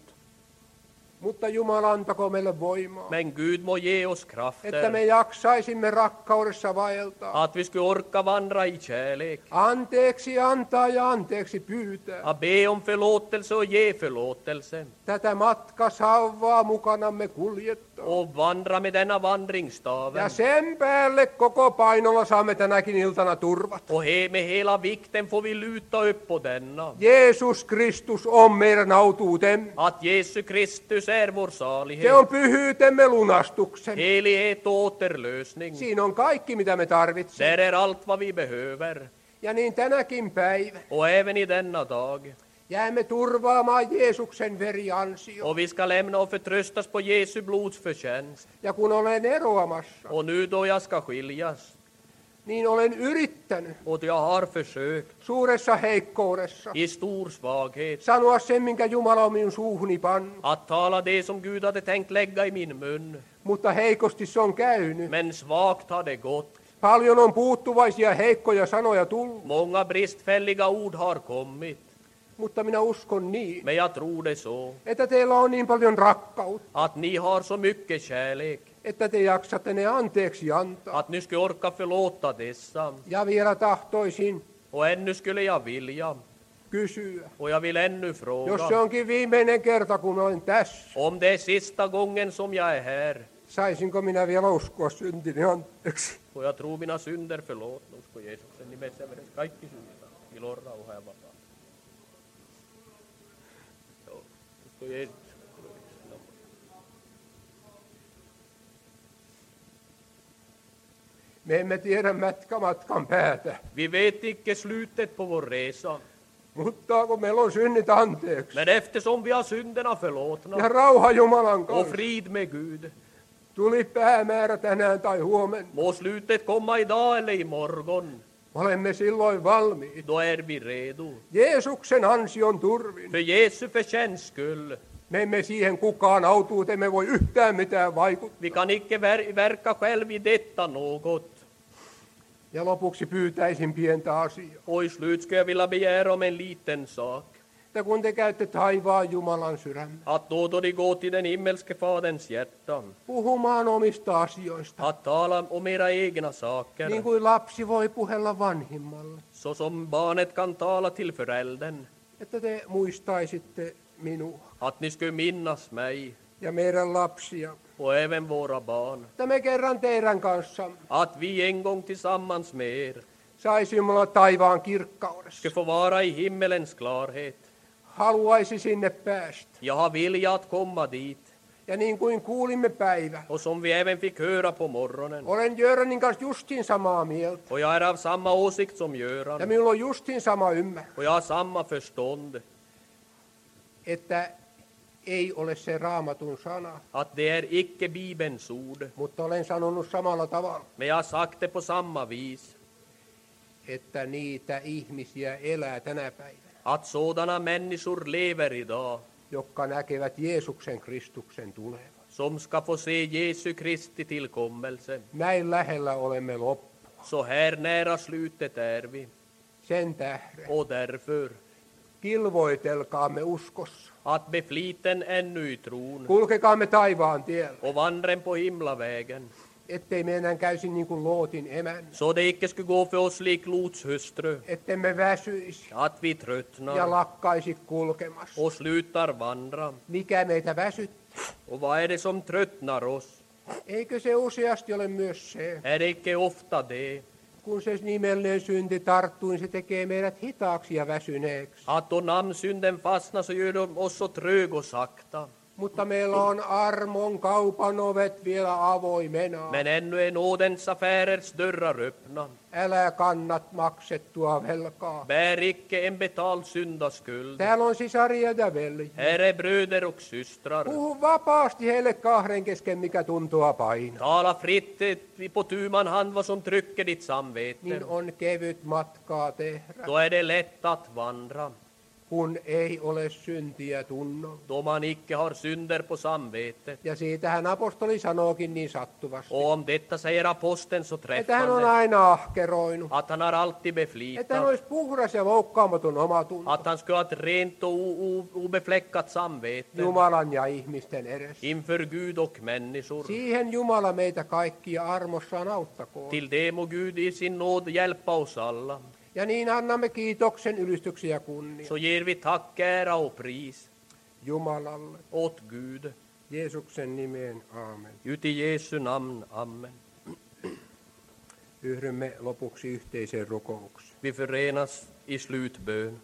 Mutta Jumala antako meille voimaa, Men Gud må ge oss että krafter. me jaksaisimme rakkaudessa vaeltaa. Att vi skulle orka vandra i kärlek. Anteeksi antaa ja anteeksi pyytää. Att be om förlåtelse och ge förlåtelse. Tätä matkasauvaa mukanamme kuljettaa. Och vandra med denna Ja vandringsstaven. sen päälle koko painolla saamme tänäkin iltana turvat. Och he, med hela vikten får vi luta upp på denna. Jeesus Kristus on meidän autuutemme. Att Jesus Kristus är vår Se salighet. on pyhyytemme lunastuksen. Helighet och återlösning. Siinä on kaikki, mitä me tarvitsemme. Där är allt vad vi behöver. Ja niin tänäkin päivä Och även i denna dag. jäämme turvaamaan Jeesuksen veriansio. Och vi ska lämna och förtröstas på Jesu blodsförtjänst. Ja kun olen eroamassa, Och nu då jag ska skiljas. niin olen yrittänyt Och jag har försökt suuressa heikkoudessa i stor svaghet sanoa sen, minkä Jumala on minun suuhuni pannut. att tala det som Gud hade tänkt lägga i min mun. Mutta heikosti se on käynyt. Men svagt har det gått. Paljon on puuttuvaisia heikkoja sanoja tullut. Många bristfälliga ord har kommit. Mutta minä uskon niin, Men jag tror det så. että teillä on niin paljon rakkautta, Att ni har så mycket kärlek. että te jaksatte ne anteeksi antaa. Att ni skulle orka förlåta dessa. Ja vielä tahtoisin Och ännu skulle jag vilja. kysyä, Och jag vill ännu jos se fråga. onkin viimeinen kerta, kun olen tässä, Om det är sista gången som jag är här. saisinko minä vielä uskoa syntini anteeksi? Och jag tror mina synder förlåtna. Usko Jeesuksen nimessä ja veressä kaikki synder. Ilon rauha ja vapaa. Joo. Usko Jeesus. Me emme tiedä mätkä matkan päätä, Vi vet icke slutet på vår resa. mutta kun meillä on synnit anteeksi Men eftersom vi har synderna ja förlåtna rauha Jumalan och kanssa, frid med Gud. tuli päämäärä tänään tai huomenna, Må slutet komma idag eller imorgon. olemme silloin valmiit. Då är vi redo. Jeesuksen ansion turvin. För Jesu förtjänst skull. Me emme siihen kukaan autuutemme voi yhtään mitään vaikuttaa. Vi kan icke ver- verka själv i detta något. Ja lopuksi pyytäisin pientä asiaa. Och i slut skulle jag vilja begära om en liten sak. Että kun te käytte taivaan Jumalan sydämen Att då då de går till den himmelske faderns hjärta. puhumaan omista asioista, Att tala om era egna saker. niin kuin lapsi voi puhella vanhimmalle, Så som barnet kan tala till föräldern. että te muistaisitte minua Att ni skulle minnas mig. ja meidän lapsia. Och även våra barn. Että me kerran teidän kanssa Att vi en gång tillsammans med er saisimme olla taivaan kirkkaudessa. ska få vara i himmelens klarhet. Haluaisi sinne päästä. Jag har viljat komma dit. Ja niin kuin kuulimme päivä, Och som vi även fick höra på morgonen. olen Göranin kanssa justin samaa mieltä. Och jag är av samma åsikt som Ja Göran. minulla on justin sama ymmärrys, Och jag har samma förstånd. että ei ole se raamatun sana, Att det är icke Bibelns ord. mutta olen sanonut samalla tavalla, Men jag har sagt det på samma vis. että niitä ihmisiä elää tänä päivänä, Att sådana människor lever idag. jotka näkevät Jeesuksen Kristuksen tulevan. som ska få se Jesu Kristi tillkommelse. Näin lähellä olemme loppu. Så här nära slutet är vi. Sen tähden Och därför kilvoitelkaamme uskossa. att befliten ännu i tron Kulkekaamme taivaan tiellä, och vandren på himlavägen. ettei me enää käisi niin kuin Lootin emän. Så det icke skulle gå för oss lik Lots hustru. Ettemme väsyisi Att vi ja tröttnar lakkaisi kulkemassa. och slutar vandra. Mikä meitä väsyttää? Och vad är det som tröttnar oss? Eikö se useasti ole myös se, Är det icke ofta det? kun se nimellinen synti tarttuu, niin se tekee meidät hitaaksi ja väsyneeksi. Att då namnsynden fastnar så gör de oss så trög och sakta. Mutta meillä on armon kaupan ovet vielä avoimena. Men ännu är nådens affärers dörrar öppna. Älä kannat maksettua velkaa. Bär icke en betald syndaskuld. Täällä on sisaria ja veljiä. Här är bröder och systrar. Puhu vapaasti heille kahden kesken, mikä tuntua painaa. Tala fritt eh, på tu man hand vad som trycker ditt samvete. Niin on kevyt matkaa tehdä, Då är det lätt att vandra. kun ei ole syntiä tunnolla. Då man icke har synder på samvetet. Ja siitähän apostoli sanookin niin sattuvasti. Och om detta säger aposteln så Että hän on träffande aina ahkeroinut. att han har alltid Että hän beflitat. olisi puhdas ja loukkaamaton omatunto Att han skulle ha ett rent och o- o- obefläckat samvete Jumalan ja ihmisten edessä. inför Gud och människor. Siihen Jumala meitä kaikkia armossaan auttakoon. Till det må Gud i sin nåd hjälpa oss alla. Ja niin annamme kiitoksen, ylistyksen ja kunnia Så ger vi tack, ära och pris Jumalalle. åt Gud. Jeesuksen nimeen, aamen. Uti Jesu namn, amen. Yhdymme lopuksi yhteiseen rukoukseen. Vi förenas i slutbön.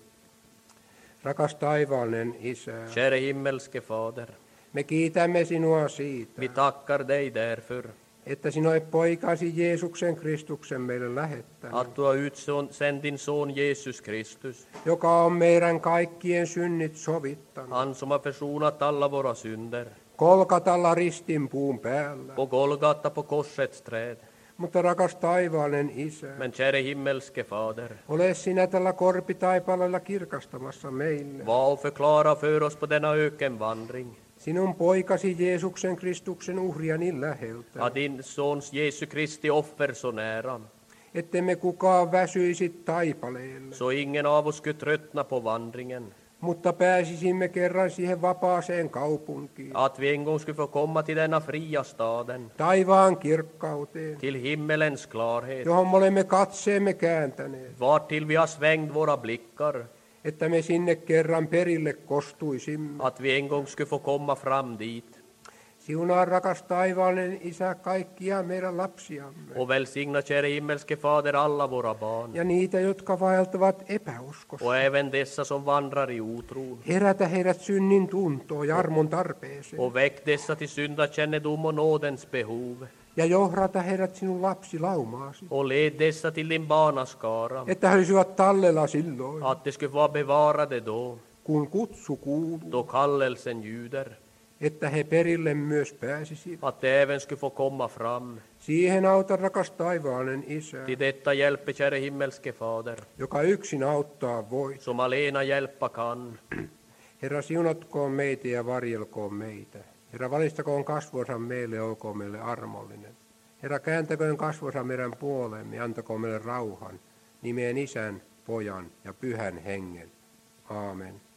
Rakas taivaallinen Isä, Käre himmelske Fader, me kiitämme sinua siitä, vi tackar dig därför että sinä olet poikasi Jeesuksen Kristuksen meille lähettänyt, att du har utsänt din son Jesus Kristus, joka on meidän kaikkien synnit sovittanut. han som har försonat alla våra synder, Kolkatalla ristin puun päällä. på Golgata på korsets träd. Mutta rakas taivaallinen Isä, Men käre himmelske Fader, ole sinä tällä korpitaipaleella kirkastamassa meille var och förklara för oss på denna ökenvandring sinun poikasi Jeesuksen Kristuksen uhria niin läheltä, att din sons Jesu Kristi offer så nära, ettemme kukaan väsyisi taipaleelle, så ingen av oss skulle tröttna på vandringen, mutta pääsisimme kerran siihen vapaaseen kaupunkiin, att vi en gång skulle få komma till denna fria staden, taivaan kirkkauteen, till himmelens klarhet, johon me olemme katseemme kääntäneet, vartill vi har svängt våra blickar, että me sinne kerran perille kostuisimme. att vi en gång skulle få komma fram dit. Siunaa rakas taivaallinen Isä kaikkia meidän lapsiamme Och välsigna, käre himmelske Fader, alla våra barn, ja niitä, jotka vaeltavat epäuskossa. och även dessa som vandrar i otron. Herätä heidät synnin tuntoon ja armon tarpeeseen Och väck dessa till syndakännedom och nådens behov. ja johdata heidät sinun lapsilaumaasi, Och led dessa till din barnaskara, että he olisivat tallella silloin, att de skulle vara bevarade då, kun kutsu kuuluu, då kallelsen ljuder, että he perille myös pääsisivät. att de även skulle få komma fram. Siihen auta rakas taivaallinen Isä, Till detta hjälper, käre himmelske Fader, joka yksin auttaa voi. som alena hjälpa kan. Herra, siunatkoon meitä ja varjelkoon meitä. Herra, valistakoon kasvonsa meille, olkoon meille armollinen. Herra, kääntäköön kasvonsa meidän puoleemme ja antakoon meille rauhan, nimeen Isän, Pojan ja Pyhän Hengen. Aamen.